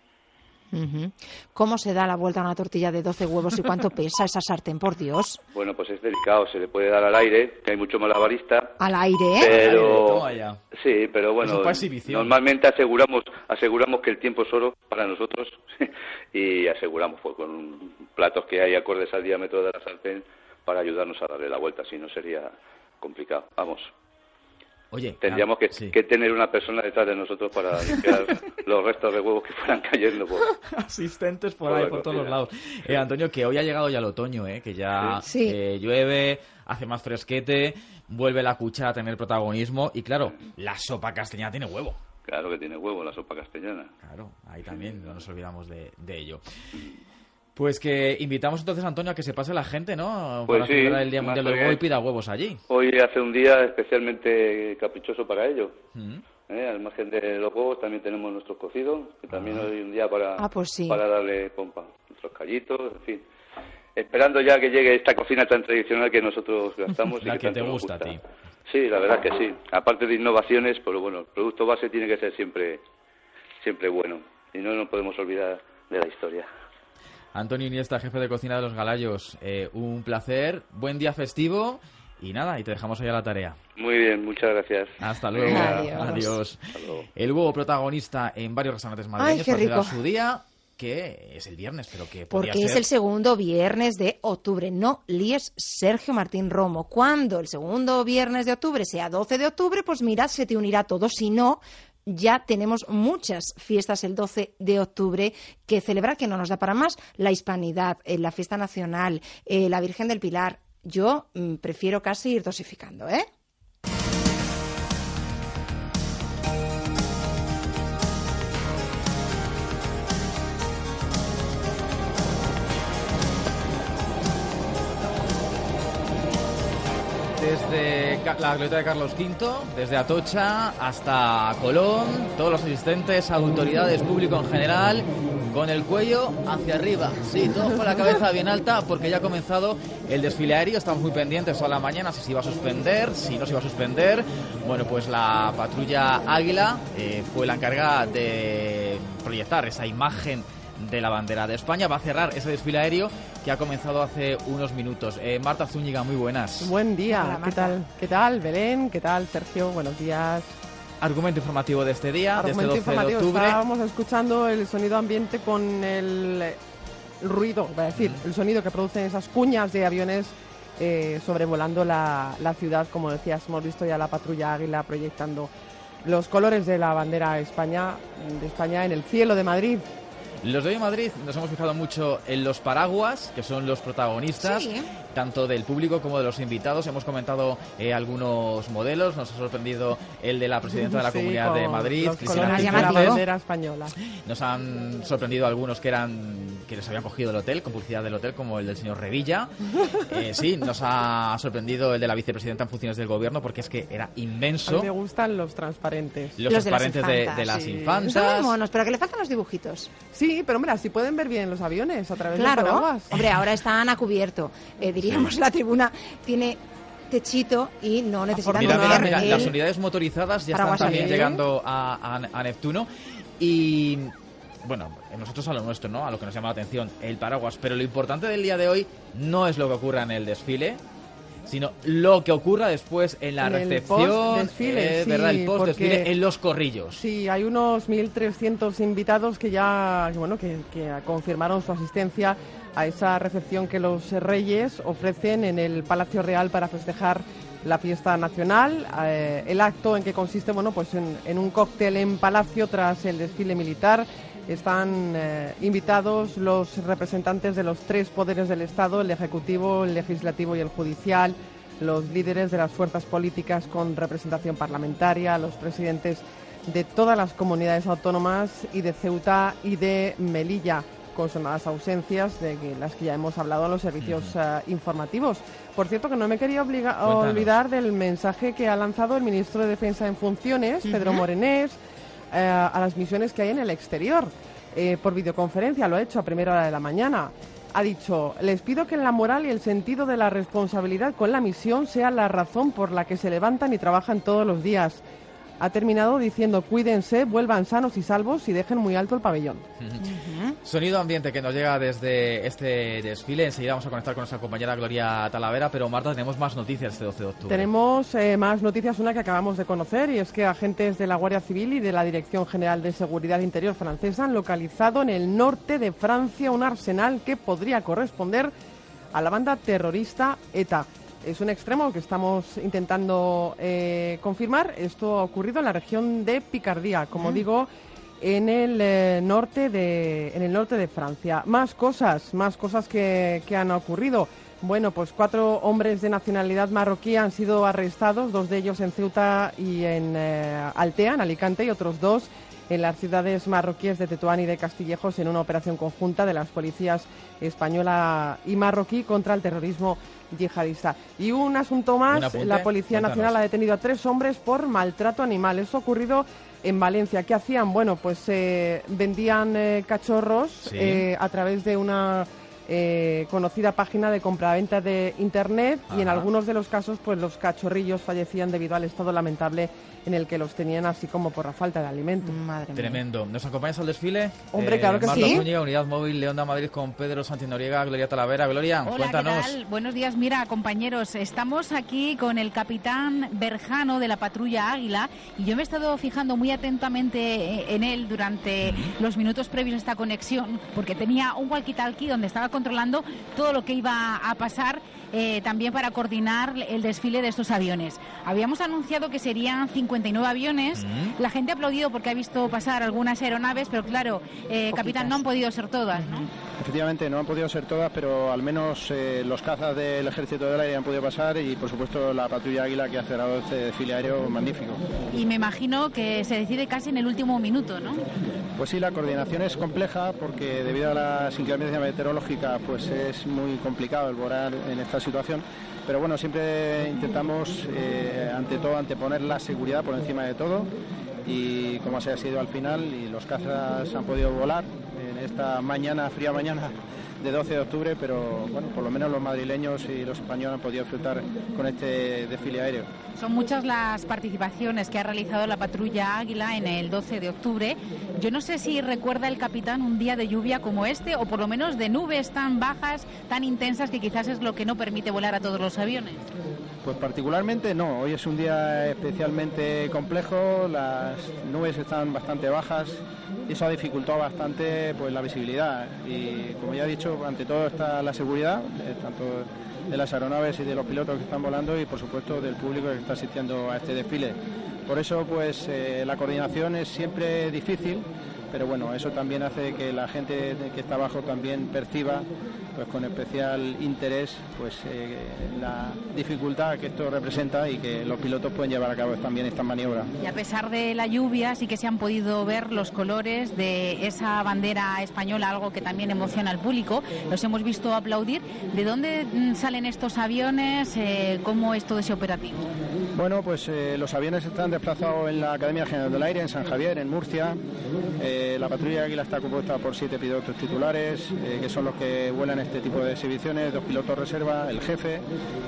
¿Cómo se da la vuelta a una tortilla de 12 huevos y cuánto pesa esa sartén, por Dios? Bueno, pues es delicado, se le puede dar al aire, que hay mucho malabarista. ¿Al aire? Pero Toma ya. sí, pero bueno, normalmente aseguramos que el tiempo es oro para nosotros y aseguramos pues, con platos que hay acordes al diámetro de la sartén para ayudarnos a darle la vuelta, si no sería complicado. Vamos. Oye, tendríamos que tener una persona detrás de nosotros para limpiar los restos de huevos que fueran cayendo por asistentes por ahí, por todos los lados. Antonio, que hoy ha llegado ya el otoño, que ya llueve, hace más fresquete, vuelve la cuchara a tener protagonismo y claro, la sopa castellana tiene huevo. Claro que tiene huevo la sopa castellana. Claro, ahí también no nos olvidamos de ello. Pues que invitamos entonces, Antonio, a que se pase la gente, ¿no? Pues para celebrar el Día Mundial del Huevo y pida huevos allí. Hoy hace un día especialmente caprichoso para ello. Al margen de los huevos también tenemos nuestros cocidos, que también hoy un día para darle pompa. Nuestros callitos, en fin. Esperando ya que llegue esta cocina tan tradicional que nosotros gastamos. La y que te gusta a ti. Sí, la verdad que sí. Aparte de innovaciones, pero bueno, el producto base tiene que ser siempre bueno. Y no nos podemos olvidar de la historia. Antonio Iniesta, jefe de cocina de Los Galayos, un placer, buen día festivo y nada, y te dejamos allá la tarea. Muy bien, muchas gracias. Hasta luego. Adiós. Hasta luego. El huevo protagonista en varios restaurantes madrileños para celebrar su día, que es el viernes, pero que podría Porque es el segundo viernes de octubre, no líes Sergio Martín Romo. Cuando el segundo viernes de octubre sea 12 de octubre, pues mira, se te unirá todo, si no... Ya tenemos muchas fiestas el 12 de octubre que celebrar, que no nos da para más. La Hispanidad, la Fiesta Nacional, la Virgen del Pilar. Yo prefiero casi ir dosificando, ¿eh? Desde la glorieta de Carlos V, desde Atocha hasta Colón, todos los asistentes, autoridades, público en general, con el cuello hacia arriba. Sí, todos con la cabeza bien alta porque ya ha comenzado el desfile aéreo. Estamos muy pendientes toda la mañana si se iba a suspender, si no se iba a suspender. Bueno, pues la patrulla Águila fue la encargada de proyectar esa imagen de la bandera de España. Va a cerrar ese desfile aéreo que ha comenzado hace unos minutos. Marta Zúñiga, muy buenas. Buen día. Hola, ¿Qué tal? ¿Qué tal, Belén? ¿Qué tal, Sergio? Buenos días. Argumento informativo de este día, de este 12 de octubre. Estábamos escuchando el sonido ambiente con el ruido, voy a decir, el sonido que producen esas cuñas de aviones sobrevolando la ciudad. Como decías, hemos visto ya la patrulla Águila proyectando los colores de la bandera de España en el cielo de Madrid. Los de hoy en Madrid nos hemos fijado mucho en los paraguas, que son los protagonistas, tanto del público como de los invitados. Hemos comentado algunos modelos. Nos ha sorprendido el de la presidenta de la Comunidad de Madrid, Cristina Cifuentes. La bandera española. Nos han sorprendido algunos que les habían cogido el hotel, con publicidad del hotel, como el del señor Revilla. Sí, nos ha sorprendido el de la vicepresidenta en funciones del gobierno, porque es que era inmenso. A mí me gustan los transparentes. Los transparentes de las infantas. Son muy monos, pero que le faltan los dibujitos. Sí, pero mira, si pueden ver bien los aviones a través del paraguas. Hombre, ahora están a cubierto. Diríamos, la tribuna tiene techito y no necesitan... Mira, las unidades motorizadas ya están también llegando a Neptuno. Y bueno, nosotros a lo nuestro, ¿no? A lo que nos llama la atención, el paraguas. Pero lo importante del día de hoy no es lo que ocurra en el desfile, sino lo que ocurra después en la recepción, ¿verdad? El post-desfile, en los corrillos. Sí, hay unos 1.300 invitados que ya, que confirmaron su asistencia a esa recepción que los reyes ofrecen en el Palacio Real para festejar la fiesta nacional. El acto en que consiste, pues en un cóctel en Palacio tras el desfile militar. Están invitados los representantes de los tres poderes del Estado, el Ejecutivo, el Legislativo y el Judicial, los líderes de las fuerzas políticas con representación parlamentaria, los presidentes de todas las comunidades autónomas y de Ceuta y de Melilla, con sonadas ausencias de las que ya hemos hablado en los servicios informativos. Por cierto, que no me quería olvidar del mensaje que ha lanzado el ministro de Defensa en funciones, Pedro Morenés, a las misiones que hay en el exterior. Por videoconferencia lo ha hecho a primera hora de la mañana. Ha dicho: les pido que la moral y el sentido de la responsabilidad con la misión sea la razón por la que se levantan y trabajan todos los días. Ha terminado diciendo: cuídense, vuelvan sanos y salvos y dejen muy alto el pabellón. Sonido ambiente que nos llega desde este desfile. Enseguida vamos a conectar con nuestra compañera Gloria Talavera, pero Marta, tenemos más noticias este 12 de octubre. Tenemos más noticias, una que acabamos de conocer, y es que agentes de la Guardia Civil y de la Dirección General de Seguridad Interior francesa han localizado en el norte de Francia un arsenal que podría corresponder a la banda terrorista ETA. Es un extremo que estamos intentando confirmar. Esto ha ocurrido en la región de Picardía, como digo, en el norte de Francia. Más cosas que han ocurrido. Bueno, pues 4 hombres de nacionalidad marroquí han sido arrestados, 2 de ellos en Ceuta y en Altea, en Alicante, y otros 2 en las ciudades marroquíes de Tetuán y de Castillejos, en una operación conjunta de las policías española y marroquí contra el terrorismo yihadista. Y un asunto más, la Policía Nacional ha detenido a 3 hombres por maltrato animal. Eso ha ocurrido en Valencia. ¿Qué hacían? Bueno, pues vendían cachorros a través de una conocida página de compraventa de Internet. Y en algunos de los casos pues los cachorrillos fallecían debido al estado lamentable en el que los tenían, así como por la falta de alimento. Madre mía. Tremendo. ¿Nos acompañas al desfile? Hombre, claro que Marta sí. Zúñiga, Unidad Móvil de Onda Madrid, con Pedro Sánchez Noriega, Gloria Talavera. Gloria, hola, cuéntanos. ¿qué tal? Buenos días. Mira, compañeros, estamos aquí con el capitán Berjano de la patrulla Águila, y yo me he estado fijando muy atentamente en él durante los minutos previos a esta conexión, porque tenía un walkie-talkie donde estaba controlando todo lo que iba a pasar, también para coordinar el desfile de estos aviones. Habíamos anunciado que serían 59 aviones. La gente ha aplaudido porque ha visto pasar algunas aeronaves, pero claro, capitán, no han podido ser todas, ¿no? Efectivamente, no han podido ser todas, pero al menos los cazas del Ejército del Aire han podido pasar, y por supuesto la patrulla Águila, que ha cerrado este desfile aéreo magnífico. Y me imagino que se decide casi en el último minuto, ¿no? Pues sí, la coordinación es compleja porque debido a las inclemencias meteorológicas pues es muy complicado el volar en esta situación, pero bueno, siempre intentamos ante todo anteponer la seguridad por encima de todo, y como se ha sido al final, y los cazas han podido volar en esta mañana, fría mañana de 12 de octubre, pero bueno, por lo menos los madrileños y los españoles han podido disfrutar con este desfile aéreo. Son muchas las participaciones que ha realizado la patrulla Águila en el 12 de octubre. Yo no sé si recuerda el capitán un día de lluvia como este, o por lo menos de nubes tan bajas, tan intensas, que quizás es lo que no permite volar a todos los aviones. Pues particularmente no, hoy es un día especialmente complejo, las nubes están bastante bajas y eso ha dificultado bastante pues la visibilidad, y como ya he dicho, ante todo está la seguridad, tanto de las aeronaves y de los pilotos que están volando, y por supuesto del público que está asistiendo a este desfile. Por eso pues la coordinación es siempre difícil, pero bueno, eso también hace que la gente que está abajo también perciba pues con especial interés pues la dificultad que esto representa, y que los pilotos pueden llevar a cabo también estas maniobras. Y a pesar de la lluvia sí que se han podido ver los colores de esa bandera española, algo que también emociona al público. Los hemos visto aplaudir. ¿De dónde salen estos aviones? ¿Cómo es todo ese operativo? Bueno, pues los aviones están desplazados en la Academia General del Aire, en San Javier, en Murcia. La patrulla Águila está compuesta por 7 pilotos titulares, que son los que vuelan este tipo de exhibiciones, 2 pilotos reserva, el jefe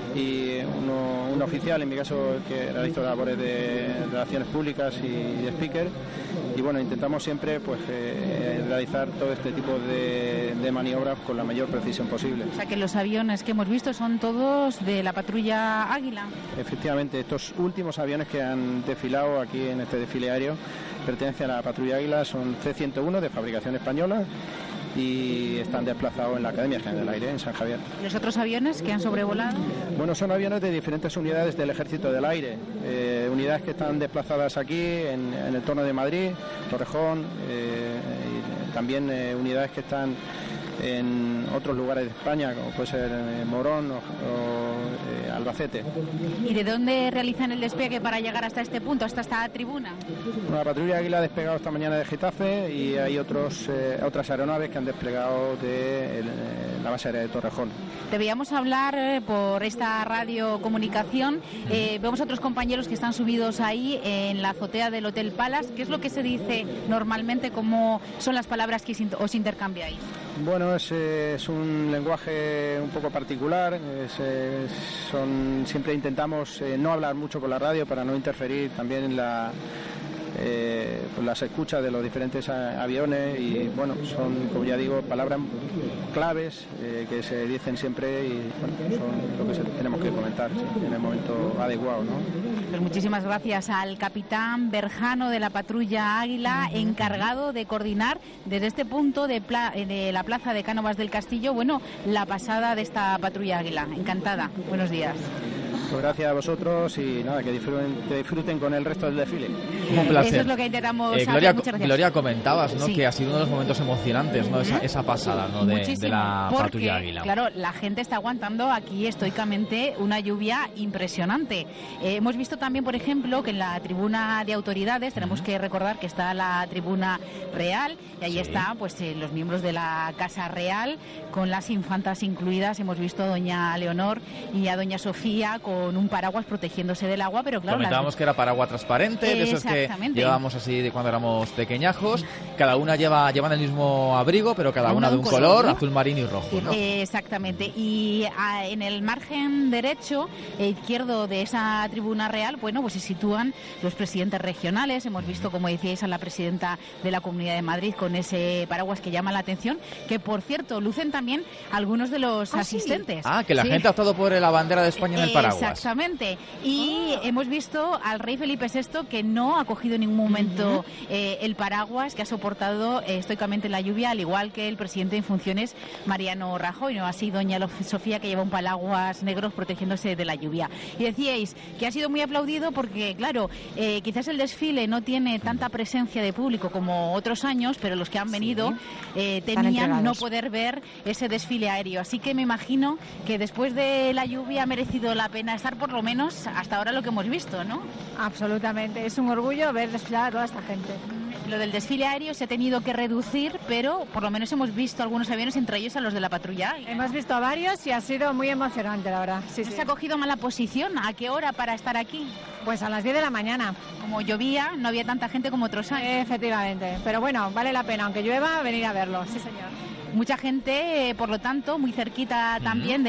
y un oficial, en mi caso, que realiza labores de relaciones públicas y de speaker. Y bueno, intentamos siempre pues realizar todo este tipo de maniobras con la mayor precisión posible. O sea que los aviones que hemos visto son todos de la patrulla Águila. Efectivamente, estos últimos aviones que han desfilado aquí en este desfile aéreo pertenecen a la patrulla Águila, son C-101 de fabricación española y están desplazados en la Academia General del Aire, en San Javier. ¿Los otros aviones que han sobrevolado? Bueno, son aviones de diferentes unidades del Ejército del Aire, unidades que están desplazadas aquí en el entorno de Madrid, Torrejón, y también unidades que están en otros lugares de España, como puede ser Morón o Albacete. ¿Y de dónde realizan el despegue para llegar hasta este punto, hasta esta tribuna? La patrulla Águila ha despegado esta mañana de Getafe y hay otras aeronaves que han desplegado de la base aérea de Torrejón. Te veíamos hablar por esta radiocomunicación. Vemos a otros compañeros que están subidos ahí en la azotea del Hotel Palace. ¿Qué es lo que se dice normalmente? ¿Cómo son las palabras que os intercambiáis? Bueno, es un lenguaje un poco particular. Siempre intentamos no hablar mucho por la radio para no interferir también en las escuchas de los diferentes aviones, y bueno, son, como ya digo, palabras claves que se dicen siempre y bueno, son lo que tenemos que comentar en el momento adecuado, ¿no? Pues muchísimas gracias al capitán Berjano de la patrulla Águila, encargado de coordinar desde este punto de la plaza de Cánovas del Castillo, bueno, la pasada de esta patrulla Águila. Encantada. Buenos días. Pues gracias a vosotros y nada, que disfruten con el resto del desfile. Un placer. Eso es lo que intentamos hacer. Muchas gracias. Gloria, comentabas, ¿no? Sí. Que ha sido uno de los momentos emocionantes, ¿no? Esa pasada, ¿no? de la patrulla Águila. Claro, la gente está aguantando aquí estoicamente una lluvia impresionante. Hemos visto también, por ejemplo, que en la tribuna de autoridades tenemos que recordar que está la tribuna real y ahí está, pues, los miembros de la Casa Real con las infantas incluidas. Hemos visto a doña Leonor y a doña Sofía con un paraguas protegiéndose del agua, pero claro... Comentábamos que era paraguas transparente, de esos que llevábamos así de cuando éramos pequeñajos. Cada una llevan el mismo abrigo, pero cada una de un color, azul marino y rojo, ¿no? Exactamente. Y en el margen derecho e izquierdo de esa tribuna real, bueno, pues se sitúan los presidentes regionales. Hemos visto, como decíais, a la presidenta de la Comunidad de Madrid con ese paraguas que llama la atención, que por cierto lucen también algunos de los asistentes. Ah, que la gente ha optado por la bandera de España en el paraguas. Exactamente. Y hemos visto al rey Felipe VI que no ha cogido en ningún momento el paraguas, que ha soportado estoicamente la lluvia, al igual que el presidente en funciones, Mariano Rajoy, ¿no? Así doña Sofía, que lleva un paraguas negro protegiéndose de la lluvia. Y decíais que ha sido muy aplaudido porque, claro, quizás el desfile no tiene tanta presencia de público como otros años, pero los que han venido temían no poder ver ese desfile aéreo. Así que me imagino que después de la lluvia ha merecido la pena estar por lo menos hasta ahora lo que hemos visto, ¿no? Absolutamente, es un orgullo ver desfilar a toda esta gente. Lo del desfile aéreo se ha tenido que reducir, pero por lo menos hemos visto algunos aviones, entre ellos a los de la patrulla. Hemos visto a varios y ha sido muy emocionante, la verdad. Sí. ¿Se ha cogido mala posición? ¿A qué hora para estar aquí? Pues a las 10 de la mañana. Como llovía, no había tanta gente como otros años. Efectivamente, pero bueno, vale la pena, aunque llueva, venir a verlo. Sí, señor. Mucha gente, por lo tanto, muy cerquita también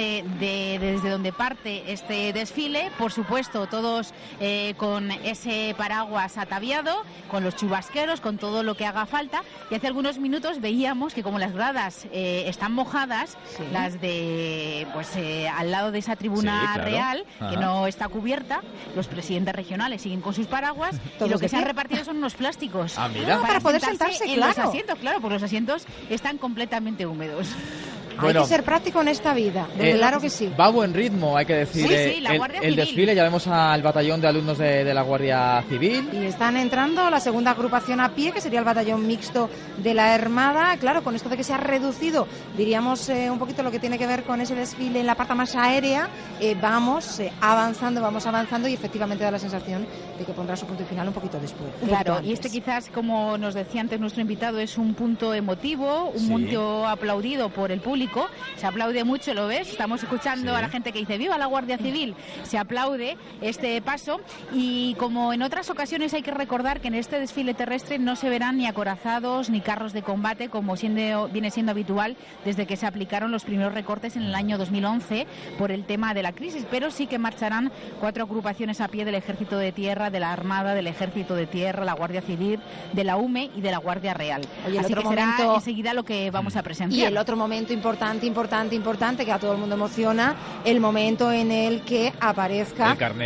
desde donde parte este desfile. Por supuesto, todos con ese paraguas ataviado, con los chubasqueros, con todo lo que haga falta. Y hace algunos minutos veíamos que como las gradas están mojadas, las de al lado de esa tribuna real, que no está cubierta, los presidentes regionales siguen con sus paraguas y lo que se han repartido son unos plásticos. Ah, mira. Para poder sentarse, en los asientos, claro, porque los asientos están completamente húmedos. Bueno, hay que ser práctico en esta vida, claro que sí. Va a buen ritmo, hay que decir. Sí, la Guardia el Civil. desfile, ya vemos al batallón de alumnos de la Guardia Civil. Y están entrando la segunda agrupación a pie, que sería el batallón mixto de la Armada. Claro, con esto de que se ha reducido, diríamos, un poquito lo que tiene que ver con ese desfile en la parte más aérea, vamos avanzando y efectivamente da la sensación de que pondrá su punto final un poquito después. Claro, y este quizás, como nos decía antes nuestro invitado, es un punto emotivo, un punto aplaudido por el público. Se aplaude mucho, ¿lo ves? Estamos escuchando a la gente que dice ¡viva la Guardia Civil! Se aplaude este paso y como en otras ocasiones hay que recordar que en este desfile terrestre no se verán ni acorazados ni carros de combate como viene siendo habitual desde que se aplicaron los primeros recortes en el año 2011 por el tema de la crisis, pero sí que marcharán 4 agrupaciones a pie del Ejército de Tierra, de la Armada, del Ejército de Tierra, la Guardia Civil, de la UME y de la Guardia Real. Así que será enseguida lo que vamos a presenciar. Y el otro momento importante, que a todo el mundo emociona, el momento en el que aparezca el carnero.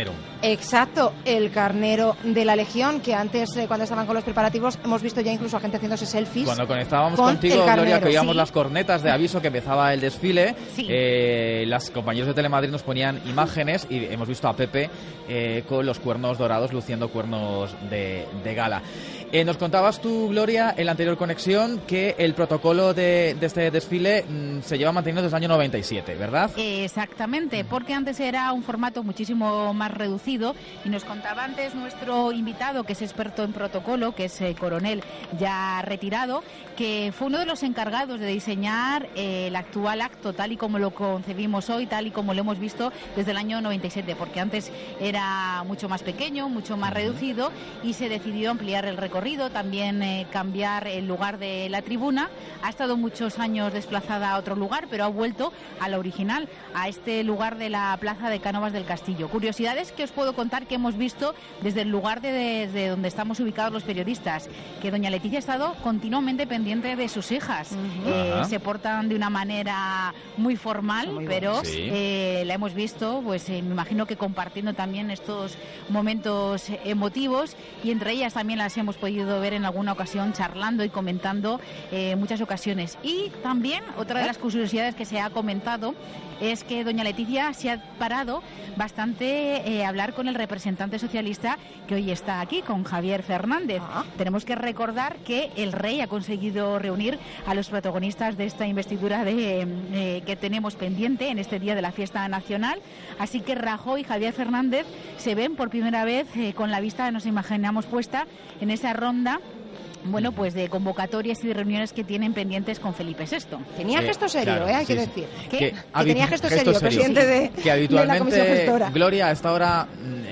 Exacto, el carnero de la Legión, que antes, cuando estaban con los preparativos, hemos visto ya incluso a gente haciéndose selfies. Cuando conectábamos contigo, Gloria, que oíamos las cornetas de aviso que empezaba el desfile, las compañeros de Telemadrid nos ponían imágenes y hemos visto a Pepe con los cuernos dorados, luciendo cuernos de gala. Nos contabas tú, Gloria, en la anterior conexión, que el protocolo de este desfile se lleva manteniendo desde el año 97, ¿verdad? Exactamente, porque antes era un formato muchísimo más reducido, y nos contaba antes nuestro invitado, que es experto en protocolo, que es coronel ya retirado, que fue uno de los encargados de diseñar el actual acto tal y como lo concebimos hoy, tal y como lo hemos visto desde el año 97, porque antes era mucho más pequeño, mucho más reducido, y se decidió ampliar el recorrido, también cambiar el lugar de la tribuna. Ha estado muchos años desplazada a otro lugar, pero ha vuelto a la original, a este lugar de la Plaza de Cánovas del Castillo. Curiosidades que os puedo contar que hemos visto desde el lugar desde donde estamos ubicados los periodistas, que doña Leticia ha estado continuamente pendiente de sus hijas. Se portan de una manera muy formal, pero la hemos visto, pues me imagino que compartiendo también estos momentos emotivos, y entre ellas también las hemos podido ver en alguna ocasión charlando y comentando muchas ocasiones. Y también otra de las curiosidades que se ha comentado es que doña Leticia se ha parado bastante a hablar con el representante socialista que hoy está aquí, con Javier Fernández. Tenemos que recordar que el rey ha conseguido reunir a los protagonistas de esta investidura que tenemos pendiente en este día de la fiesta nacional. Así que Rajoy y Javier Fernández se ven por primera vez con la vista, nos imaginamos, puesta en esa ronda, bueno, pues de convocatorias y de reuniones que tienen pendientes con Felipe VI. Tenía gesto serio, claro, hay que decir. Que tenía gesto serio, presidente que habitualmente, de la Comisión Gestora. Gloria, a esta hora,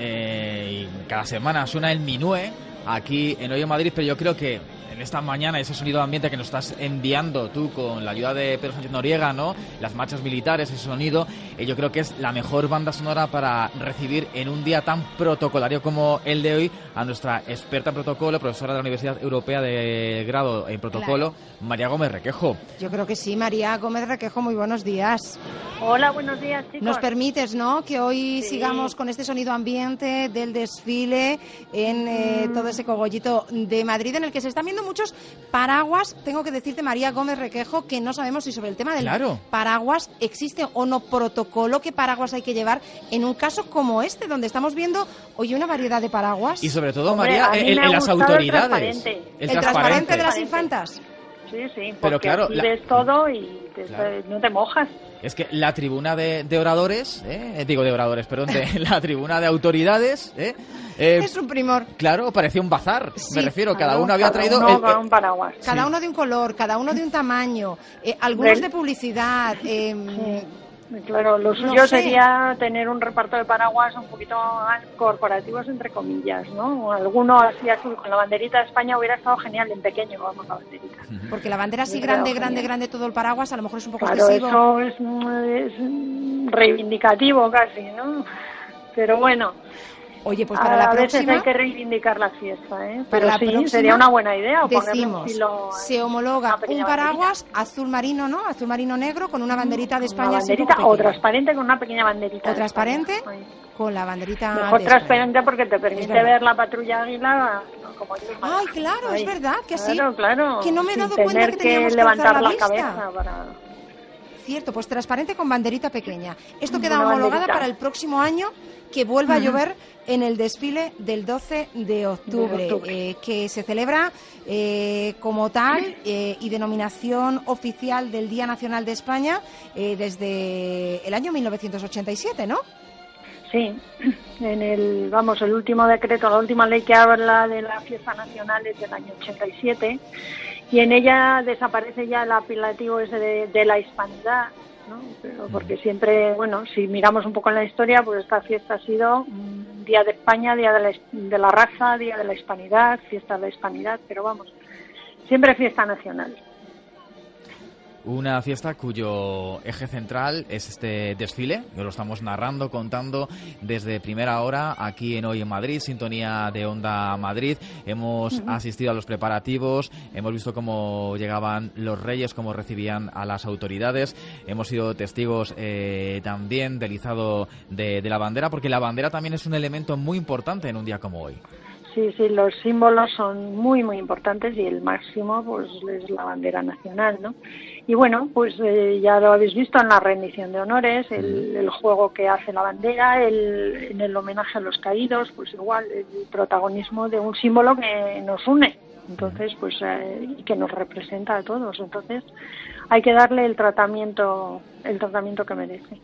cada semana suena el minué aquí en Hoy en Madrid, pero yo creo que en esta mañana ese sonido de ambiente que nos estás enviando tú con la ayuda de Pedro Sánchez Noriega, ¿no? Las marchas militares, ese sonido, yo creo que es la mejor banda sonora para recibir en un día tan protocolario como el de hoy a nuestra experta en protocolo, profesora de la Universidad Europea de grado en protocolo, María Gómez Requejo. Yo creo que sí, María Gómez Requejo, muy buenos días. Hola, buenos días, chicos. Nos permites, ¿no?, que hoy sigamos con este sonido ambiente del desfile en todo ese cogollito de Madrid, en el que se están viendo muchos paraguas. Tengo que decirte, María Gómez Requejo, que no sabemos si sobre el tema del paraguas existe o no protocolo, qué paraguas hay que llevar en un caso como este, donde estamos viendo hoy una variedad de paraguas. Y sobre todo, María, en las autoridades. El transparente de las infantas. Sí, porque aquí ves todo y no te mojas. Es que la tribuna de oradores, la tribuna de autoridades, es un primor. Claro, parecía un bazar, me refiero, cada uno había traído un paraguas. Cada uno de un color, cada uno de un tamaño, algunos de publicidad. Claro, lo suyo sería tener un reparto de paraguas un poquito corporativos, entre comillas, ¿no? Alguno así azul con la banderita de España hubiera estado genial, en pequeño, vamos, la banderita. Porque la bandera así grande, todo el paraguas, a lo mejor es un poco excesivo. Claro, eso es reivindicativo casi, ¿no? Pero bueno. Oye, pues para la próxima... A veces hay que reivindicar la fiesta, ¿eh? Pero sí, sería una buena idea. Decimos, se homologa un paraguas azul marino, ¿no? Azul marino negro con una banderita de España. Una banderita o transparente con una pequeña banderita. O transparente con la banderita mejor de transparente España. Porque te permite ver la patrulla Águila como ellos. Ay, claro, es verdad que sí. Claro. Que no me he dado cuenta que teníamos que levantar alzar la vista. cabeza para... Cierto, pues transparente con banderita pequeña. Esto queda homologada para el próximo año, que vuelva a llover en el desfile del 12 de octubre. Que se celebra como tal y denominación oficial del Día Nacional de España desde el año 1987, ¿no? Sí, el último decreto, la última ley que habla de la fiesta nacional es del año 87, y en ella desaparece ya el apelativo ese de la hispanidad, ¿no? Pero porque siempre, bueno, si miramos un poco en la historia, pues esta fiesta ha sido Día de España, Día de la Raza, Día de la Hispanidad, Fiesta de la Hispanidad, pero vamos, siempre fiesta nacional. Una fiesta cuyo eje central es este desfile, que lo estamos narrando, contando desde primera hora aquí en Hoy en Madrid, sintonía de Onda Madrid. Hemos asistido a los preparativos, hemos visto cómo llegaban los reyes, cómo recibían a las autoridades. Hemos sido testigos también del izado de la bandera, porque la bandera también es un elemento muy importante en un día como hoy. Sí, los símbolos son muy, muy importantes y el máximo pues es la bandera nacional, ¿no? Y bueno, pues ya lo habéis visto en la rendición de honores, el juego que hace la bandera, en el homenaje a los caídos, pues igual, el protagonismo de un símbolo que nos une, entonces, pues, que nos representa a todos. Entonces, hay que darle el tratamiento que merece.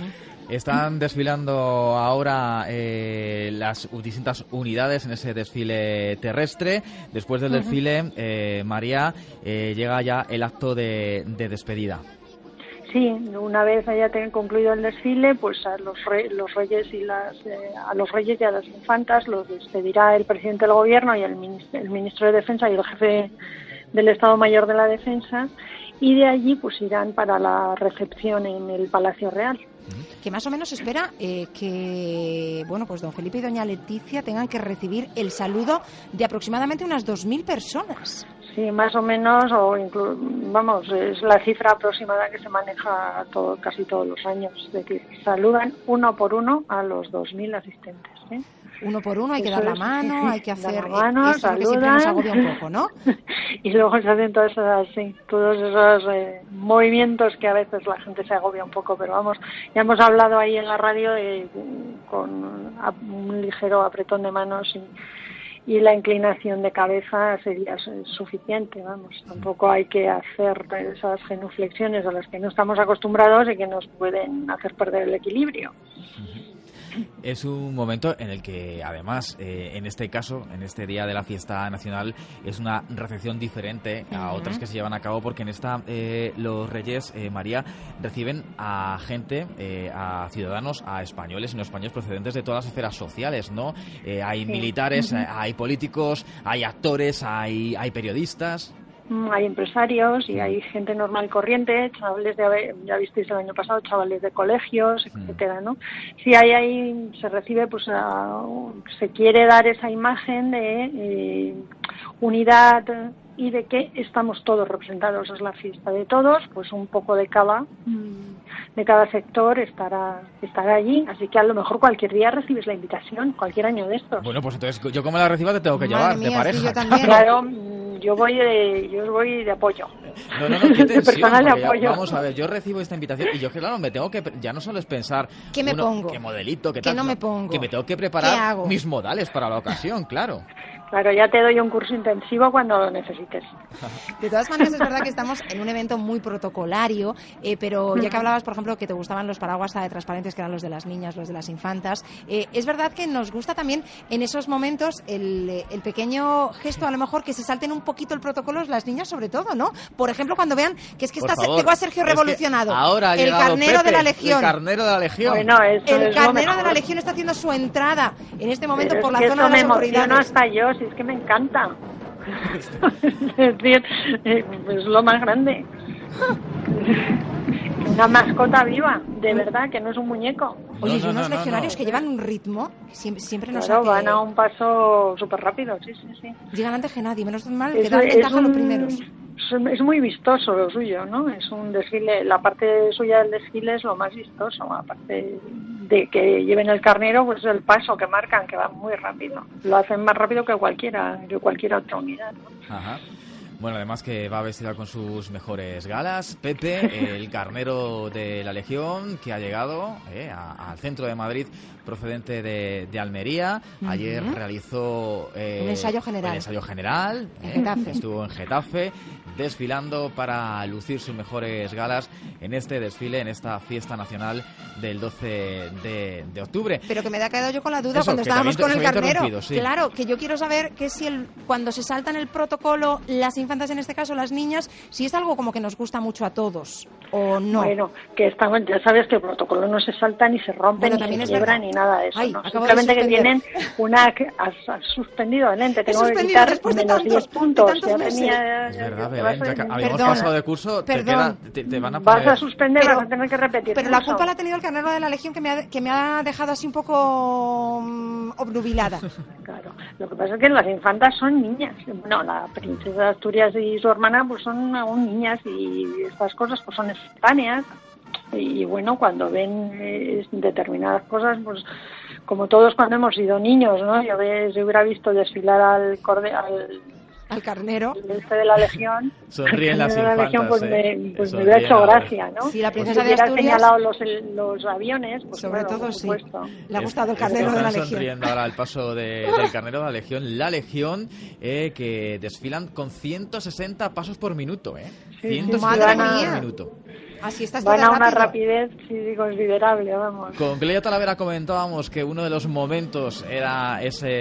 Están desfilando ahora las distintas unidades en ese desfile terrestre. Después del desfile, María, llega ya el acto de despedida. Sí, una vez haya concluido el desfile, pues a los reyes y a los reyes y a las infantas los despedirá el presidente del gobierno y el ministro de Defensa y el jefe del Estado Mayor de la Defensa, y de allí pues irán para la recepción en el Palacio Real. Que más o menos se espera que, bueno, pues don Felipe y doña Leticia tengan que recibir el saludo de aproximadamente unas 2.000 personas. Sí, más o menos, o vamos, es la cifra aproximada que se maneja casi todos los años. Es decir, saludan uno por uno a los 2.000 asistentes, ¿eh? Uno por uno, hay que dar la mano, hay que hacer... La mano, eso es lo que siempre nos agobia un poco, ¿no? Y luego se hacen todos esos movimientos que a veces la gente se agobia un poco, pero vamos, ya hemos hablado ahí en la radio con un ligero apretón de manos y la inclinación de cabeza sería suficiente, vamos. Tampoco hay que hacer esas genuflexiones a las que no estamos acostumbrados y que nos pueden hacer perder el equilibrio. Es un momento en el que, además, en este caso, en este día de la fiesta nacional, es una recepción diferente a otras que se llevan a cabo, porque en esta los Reyes, María, reciben a gente, a ciudadanos, a españoles y no españoles procedentes de todas las esferas sociales, ¿no? Hay militares, hay políticos, hay actores, hay periodistas. Hay empresarios y hay gente normal y corriente, chavales ya visteis el año pasado, chavales de colegios, etcétera, ¿no? Sí, ahí se recibe, pues se quiere dar esa imagen de unidad y de que estamos todos representados, es la fiesta de todos, pues un poco de cada sector estará allí, así que a lo mejor cualquier día recibes la invitación, cualquier año de estos. Bueno, pues entonces yo como la reciba te tengo que llevar, de pareja. Sí, yo también. Claro, yo voy de apoyo. No, qué tensión, personal de apoyo. Vamos a ver, yo recibo esta invitación y yo, claro, me tengo que, ya no solo es pensar ¿qué me pongo? ¿Qué modelito? ¿Qué ¿Qué tal? no me pongo? Que me tengo que preparar mis modales para la ocasión, claro. Claro, ya te doy un curso intensivo cuando lo necesites. De todas maneras, es verdad que estamos en un evento muy protocolario, pero ya que hablabas, por ejemplo, que te gustaban los paraguas transparentes, que eran los de las niñas, los de las infantas, es verdad que nos gusta también en esos momentos el pequeño gesto, a lo mejor, que se salten un poquito el protocolo, las niñas sobre todo, ¿no? Por ejemplo, cuando vean que tengo a Sergio revolucionado. Ahora ha el carnero Pepe, de la Legión. El carnero de la Legión. Bueno, el carnero de la Legión está haciendo su entrada en este momento por la zona de las autoridades. No hasta yo, si es que me encanta. Es decir, es lo más grande. Una mascota viva, de verdad, que no es un muñeco. Oye, y unos legionarios que llevan un ritmo, siempre nos van a un paso súper rápido, sí. Llegan antes que nadie, menos mal que dan ventaja a los primeros. Es muy vistoso lo suyo, ¿no? Es un desfile, la parte suya del desfile es lo más vistoso, aparte de que lleven el carnero, pues el paso que marcan, que va muy rápido. Lo hacen más rápido que cualquier otra unidad, ¿no? Ajá. Bueno, además que va vestida con sus mejores galas. Pepe, el carnero de la Legión, que ha llegado al centro de Madrid procedente de Almería. Ayer realizó un ensayo general. Estuvo en Getafe desfilando para lucir sus mejores galas en este desfile, en esta fiesta nacional del 12 de octubre. Pero que me ha quedado yo con la duda cuando estábamos con el carnero. Sí. Claro, que yo quiero saber que si cuando se saltan el protocolo las infantas, en este caso las niñas, si es algo como que nos gusta mucho a todos o no. Bueno, que están, ya sabes que el protocolo no se salta ni se rompe, Bueno, ni se es quiebra, verdad. ni nada de eso. Ay, ¿no? acabo de Simplemente que suspender. tienen una... Has suspendido el ente, tengo que suspendido quitar después de menos tantos- 10 puntos. de tantos Ya meses. tenía- Es verdad, ya Belén, vas a- habíamos Perdona, pasado de curso, perdón. te van a Vas poner... a suspender, Pero- vas a tener que repetir. Pero el la curso. culpa la ha tenido el carnero de la Legión, que me ha dejado así un poco obnubilada. Claro, lo que pasa es que las infantas son niñas. No, la princesa de Asturias y su hermana pues son aún niñas y estas cosas pues son espontáneas. Y bueno, cuando ven determinadas cosas, pues como todos cuando hemos sido niños, ¿no? Yo si hubiera visto desfilar al carnero de la Legión, Sonríen las de la Legión, infantas, pues, me Sonríen hubiera hecho ahora. gracia, ¿no? Sí, la Pues princesa si de hubiera Asturias- señalado los aviones, pues Sobre claro, todo, por sí. supuesto. Le ha gustado el carnero de la Están Legión. sonriendo ahora el paso del carnero de la Legión. La Legión, que desfilan con 160 pasos por minuto, ¿eh? Sí, 160 madre pasos mía. por minuto. Así estás Van toda a una rápido. rapidez, sí, considerable, vamos. Con Clelia Talavera comentábamos que uno de los momentos era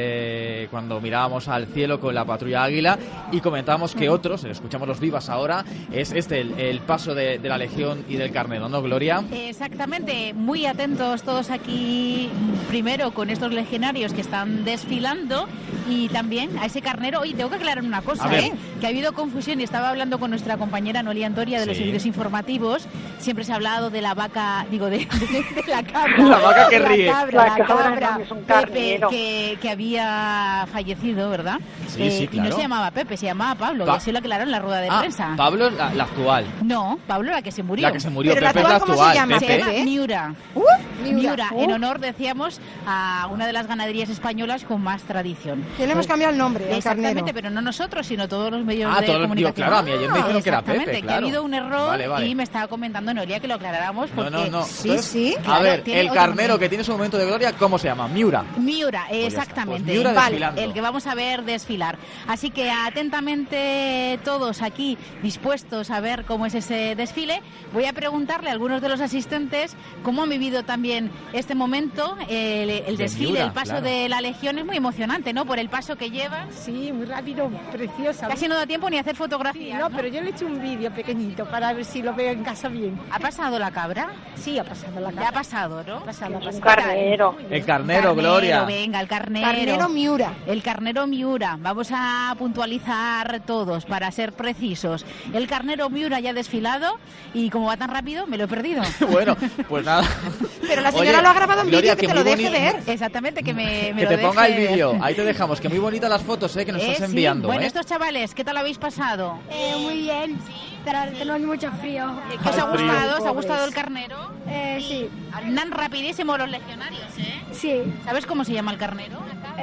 ese cuando mirábamos al cielo con la patrulla Águila, y comentábamos que otros, escuchamos los vivas ahora, es el paso de la Legión y del carnero, ¿no, Gloria? Exactamente, muy atentos todos aquí, primero con estos legionarios que están desfilando y también a ese carnero. Oye, tengo que aclarar una cosa, que ha habido confusión y estaba hablando con nuestra compañera Noelia Antoria de los Sí. servicios informativos. Siempre se ha hablado de la vaca, digo, de la cabra. La vaca que ríe. La La cabra cabra, no, es un Pepe, carnero. que había fallecido, ¿verdad? Sí, sí, Y claro. no se llamaba Pepe, se llamaba Pablo, Pa- y así lo aclararon en la rueda de prensa. Pablo es la actual. No, Pablo la que se murió. La que se murió, Pero la Pepe es la actual, ¿cómo se actual. llama? Se llama Pepe. Miura. Miura. En honor, decíamos, a una de las ganaderías españolas con más tradición. Que le hemos cambiado el nombre al Exactamente, carnero. pero no nosotros, sino todos los medios Ah, de todos los- comunicación. claro, a mí ayer me dijeron que era Pepe, Exactamente, que ha claro. habido un error Vale. y me estaba comentando Noelia que lo aclaráramos porque... No. Sí, Entonces, sí. A Claro, ver, tiene el otro carnero nombre. que tiene su momento de gloria, ¿cómo se llama? Miura. Miura, ya está. exactamente. Pues Miura Vale, desfilando. el que vamos a ver desfilar. Así que atentamente todos aquí dispuestos a ver cómo es ese desfile. Voy a preguntarle a algunos de los asistentes cómo han vivido también este momento, el desfile, Miura, el paso claro. de la Legión. Es muy emocionante, ¿no? Por el paso que llevan. Sí, muy rápido, preciosa. Casi no da tiempo ni a hacer fotografías. No, pero yo le he hecho un vídeo pequeñito para ver si lo veo en casa bien. ¿Ha pasado la cabra? Sí, ha pasado la Ya cara. ha pasado, ¿no? Ha pasado, ha Un pasado. carnero. El carnero, Gloria. Venga, el carnero. Carnero Miura. El carnero Miura. Vamos a puntualizar todos para ser precisos. El carnero Miura ya ha desfilado y como va tan rápido, me lo he perdido. Bueno, pues nada. Pero la señora Oye, lo ha grabado en Gloria, vídeo, que te muy lo deje boni- ver. Exactamente, que me Que lo te ponga el deje ver. vídeo. Ahí te dejamos. Que muy bonitas las fotos, que nos estás Sí. enviando. Bueno, estos chavales, ¿qué tal habéis pasado? Muy bien, pero tenemos mucho frío. ¿Qué os ha frío. gustado? ¿Os ha gustado el carnero? Sí, Andan rapidísimo los legionarios, ¿eh? sí. ¿Sabes cómo se llama el carnero?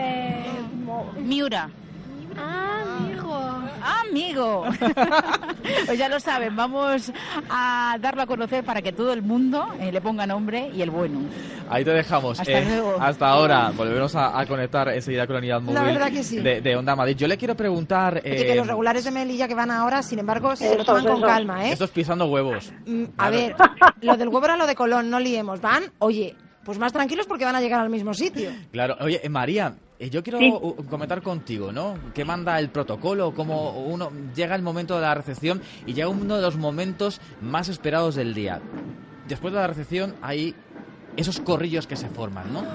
Miura. Amigo. Amigo. Pues ya lo saben, vamos a darlo a conocer para que todo el mundo le ponga nombre y el bueno. Ahí te dejamos. Hasta luego. Hasta ahora. Volveremos a conectar enseguida con la unidad móvil verdad que sí. de Onda Madrid. Yo le quiero preguntar... Oye, que los regulares de Melilla que van ahora, sin embargo, se lo Esos, toman con esos. calma, ¿eh? Estos pisando huevos. A ver, lo del huevo era lo de Colón, no liemos. Van, oye, pues más tranquilos porque van a llegar al mismo sitio. Claro. Oye, María, yo quiero Sí. comentar contigo, ¿no? ¿Qué manda el protocolo? ¿Cómo uno llega el momento de la recepción y llega uno de los momentos más esperados del día? Después de la recepción hay esos corrillos que se forman, ¿no?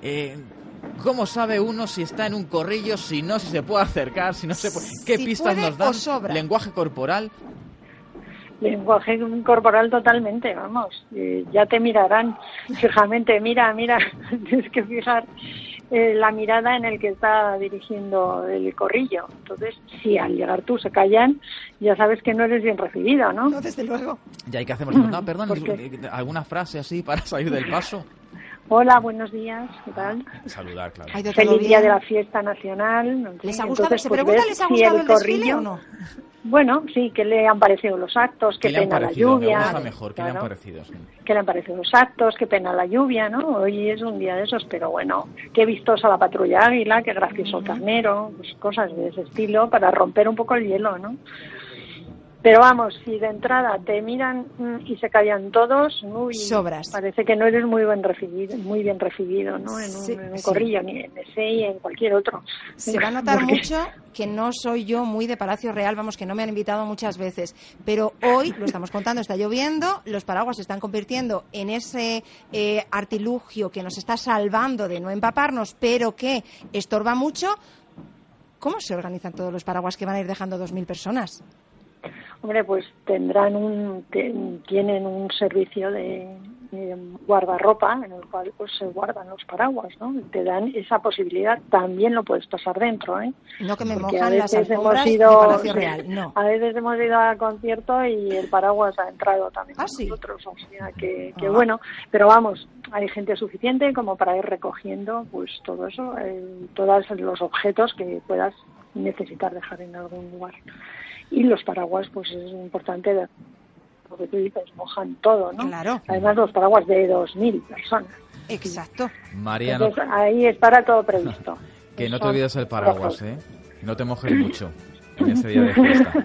¿Cómo sabe uno si está en un corrillo, si no, si se puede acercar, si no se puede? ¿Qué Si pistas puede nos dan? o sobra. ¿Lenguaje corporal? Lenguaje corporal totalmente, vamos. Ya te mirarán fijamente. Mira, tienes que fijar la mirada en el que está dirigiendo el corrillo. Entonces, si al llegar tú se callan, ya sabes que no eres bien recibido, ¿no? No, desde luego. ¿Y ahí qué hacemos? No, perdón, ¿Por qué? ¿alguna frase así para salir del paso? Hola, buenos días, ¿qué tal? Saludar, claro. Ay, de todo Feliz bien. día de la fiesta nacional. En ¿Les fin, ha gustado? entonces, ¿Se pues, pregunta, ves les ha si gustado el desfile o no? Bueno, sí, ¿qué le han parecido los actos? ¿Qué ¿Qué le han pena la parecido? Me lluvia? gusta mejor. ¿Qué le han Claro. parecido? Sí. ¿Qué le han parecido los actos? ¿Qué pena la lluvia, no? Hoy es un día de esos, pero bueno, qué vistosa la patrulla Águila, qué gracioso el carnero, pues cosas de ese estilo para romper un poco el hielo, ¿no? Pero vamos, si de entrada te miran y se callan todos, uy, Sobras. parece que no eres muy bien recibido, ¿no? En un, Sí, en un sí. corrillo, ni en ese y en cualquier otro. Se va a notar Porque- mucho que no soy yo muy de Palacio Real, vamos, que no me han invitado muchas veces, pero hoy, lo estamos contando, está lloviendo, los paraguas se están convirtiendo en ese artilugio que nos está salvando de no empaparnos, pero que estorba mucho. ¿Cómo se organizan todos los paraguas que van a ir dejando 2.000 personas? Hombre, pues tienen un servicio de guardarropa en el cual pues se guardan los paraguas, ¿no? Te dan esa posibilidad. También lo puedes pasar dentro, ¿eh? No que me porque mojan las alfombras de Palacio Real, no. A veces hemos ido a concierto y el paraguas ha entrado también con ¿sí? nosotros, o sea que bueno, pero vamos, hay gente suficiente como para ir recogiendo pues todo eso, todos los objetos que puedas necesitar dejar en algún lugar. Y los paraguas, pues es importante, lo que tú dices, mojan todo, ¿no? Claro. Además, los paraguas de 2.000 personas. Exacto. María, entonces, ahí es para todo previsto. Que no te olvides el paraguas, ¿eh? No te mojes mucho en este día de fiesta.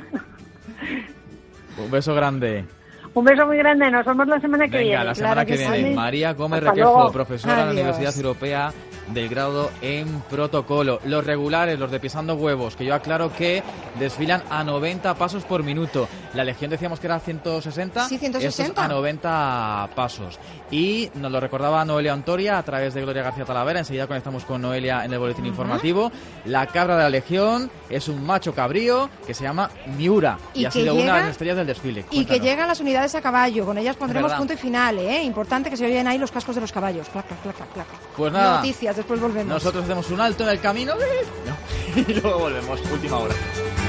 Un beso grande. Un beso muy grande, nos vemos la semana que viene. Venga, la semana que viene. María Gómez Requejo, profesora de la Universidad Europea del grado en protocolo. Los regulares, los de pisando huevos, que yo aclaro que desfilan a 90 pasos por minuto. La Legión decíamos que era 160. Sí, 160. Estos a 90 pasos. Y nos lo recordaba Noelia Ontoria a través de Gloria García Talavera. Enseguida conectamos con Noelia en el boletín informativo. La cabra de la Legión es un macho cabrío que se llama Miura y ha sido una de las estrellas del desfile. Y que llegan las unidades a caballo. Con ellas pondremos punto y final, ¿eh? Importante que se oyen ahí los cascos de los caballos. Clac, clac, clac, clac. Pues nada. Noticias, después volvemos. Nosotros hacemos un alto en el camino y luego volvemos. Última hora.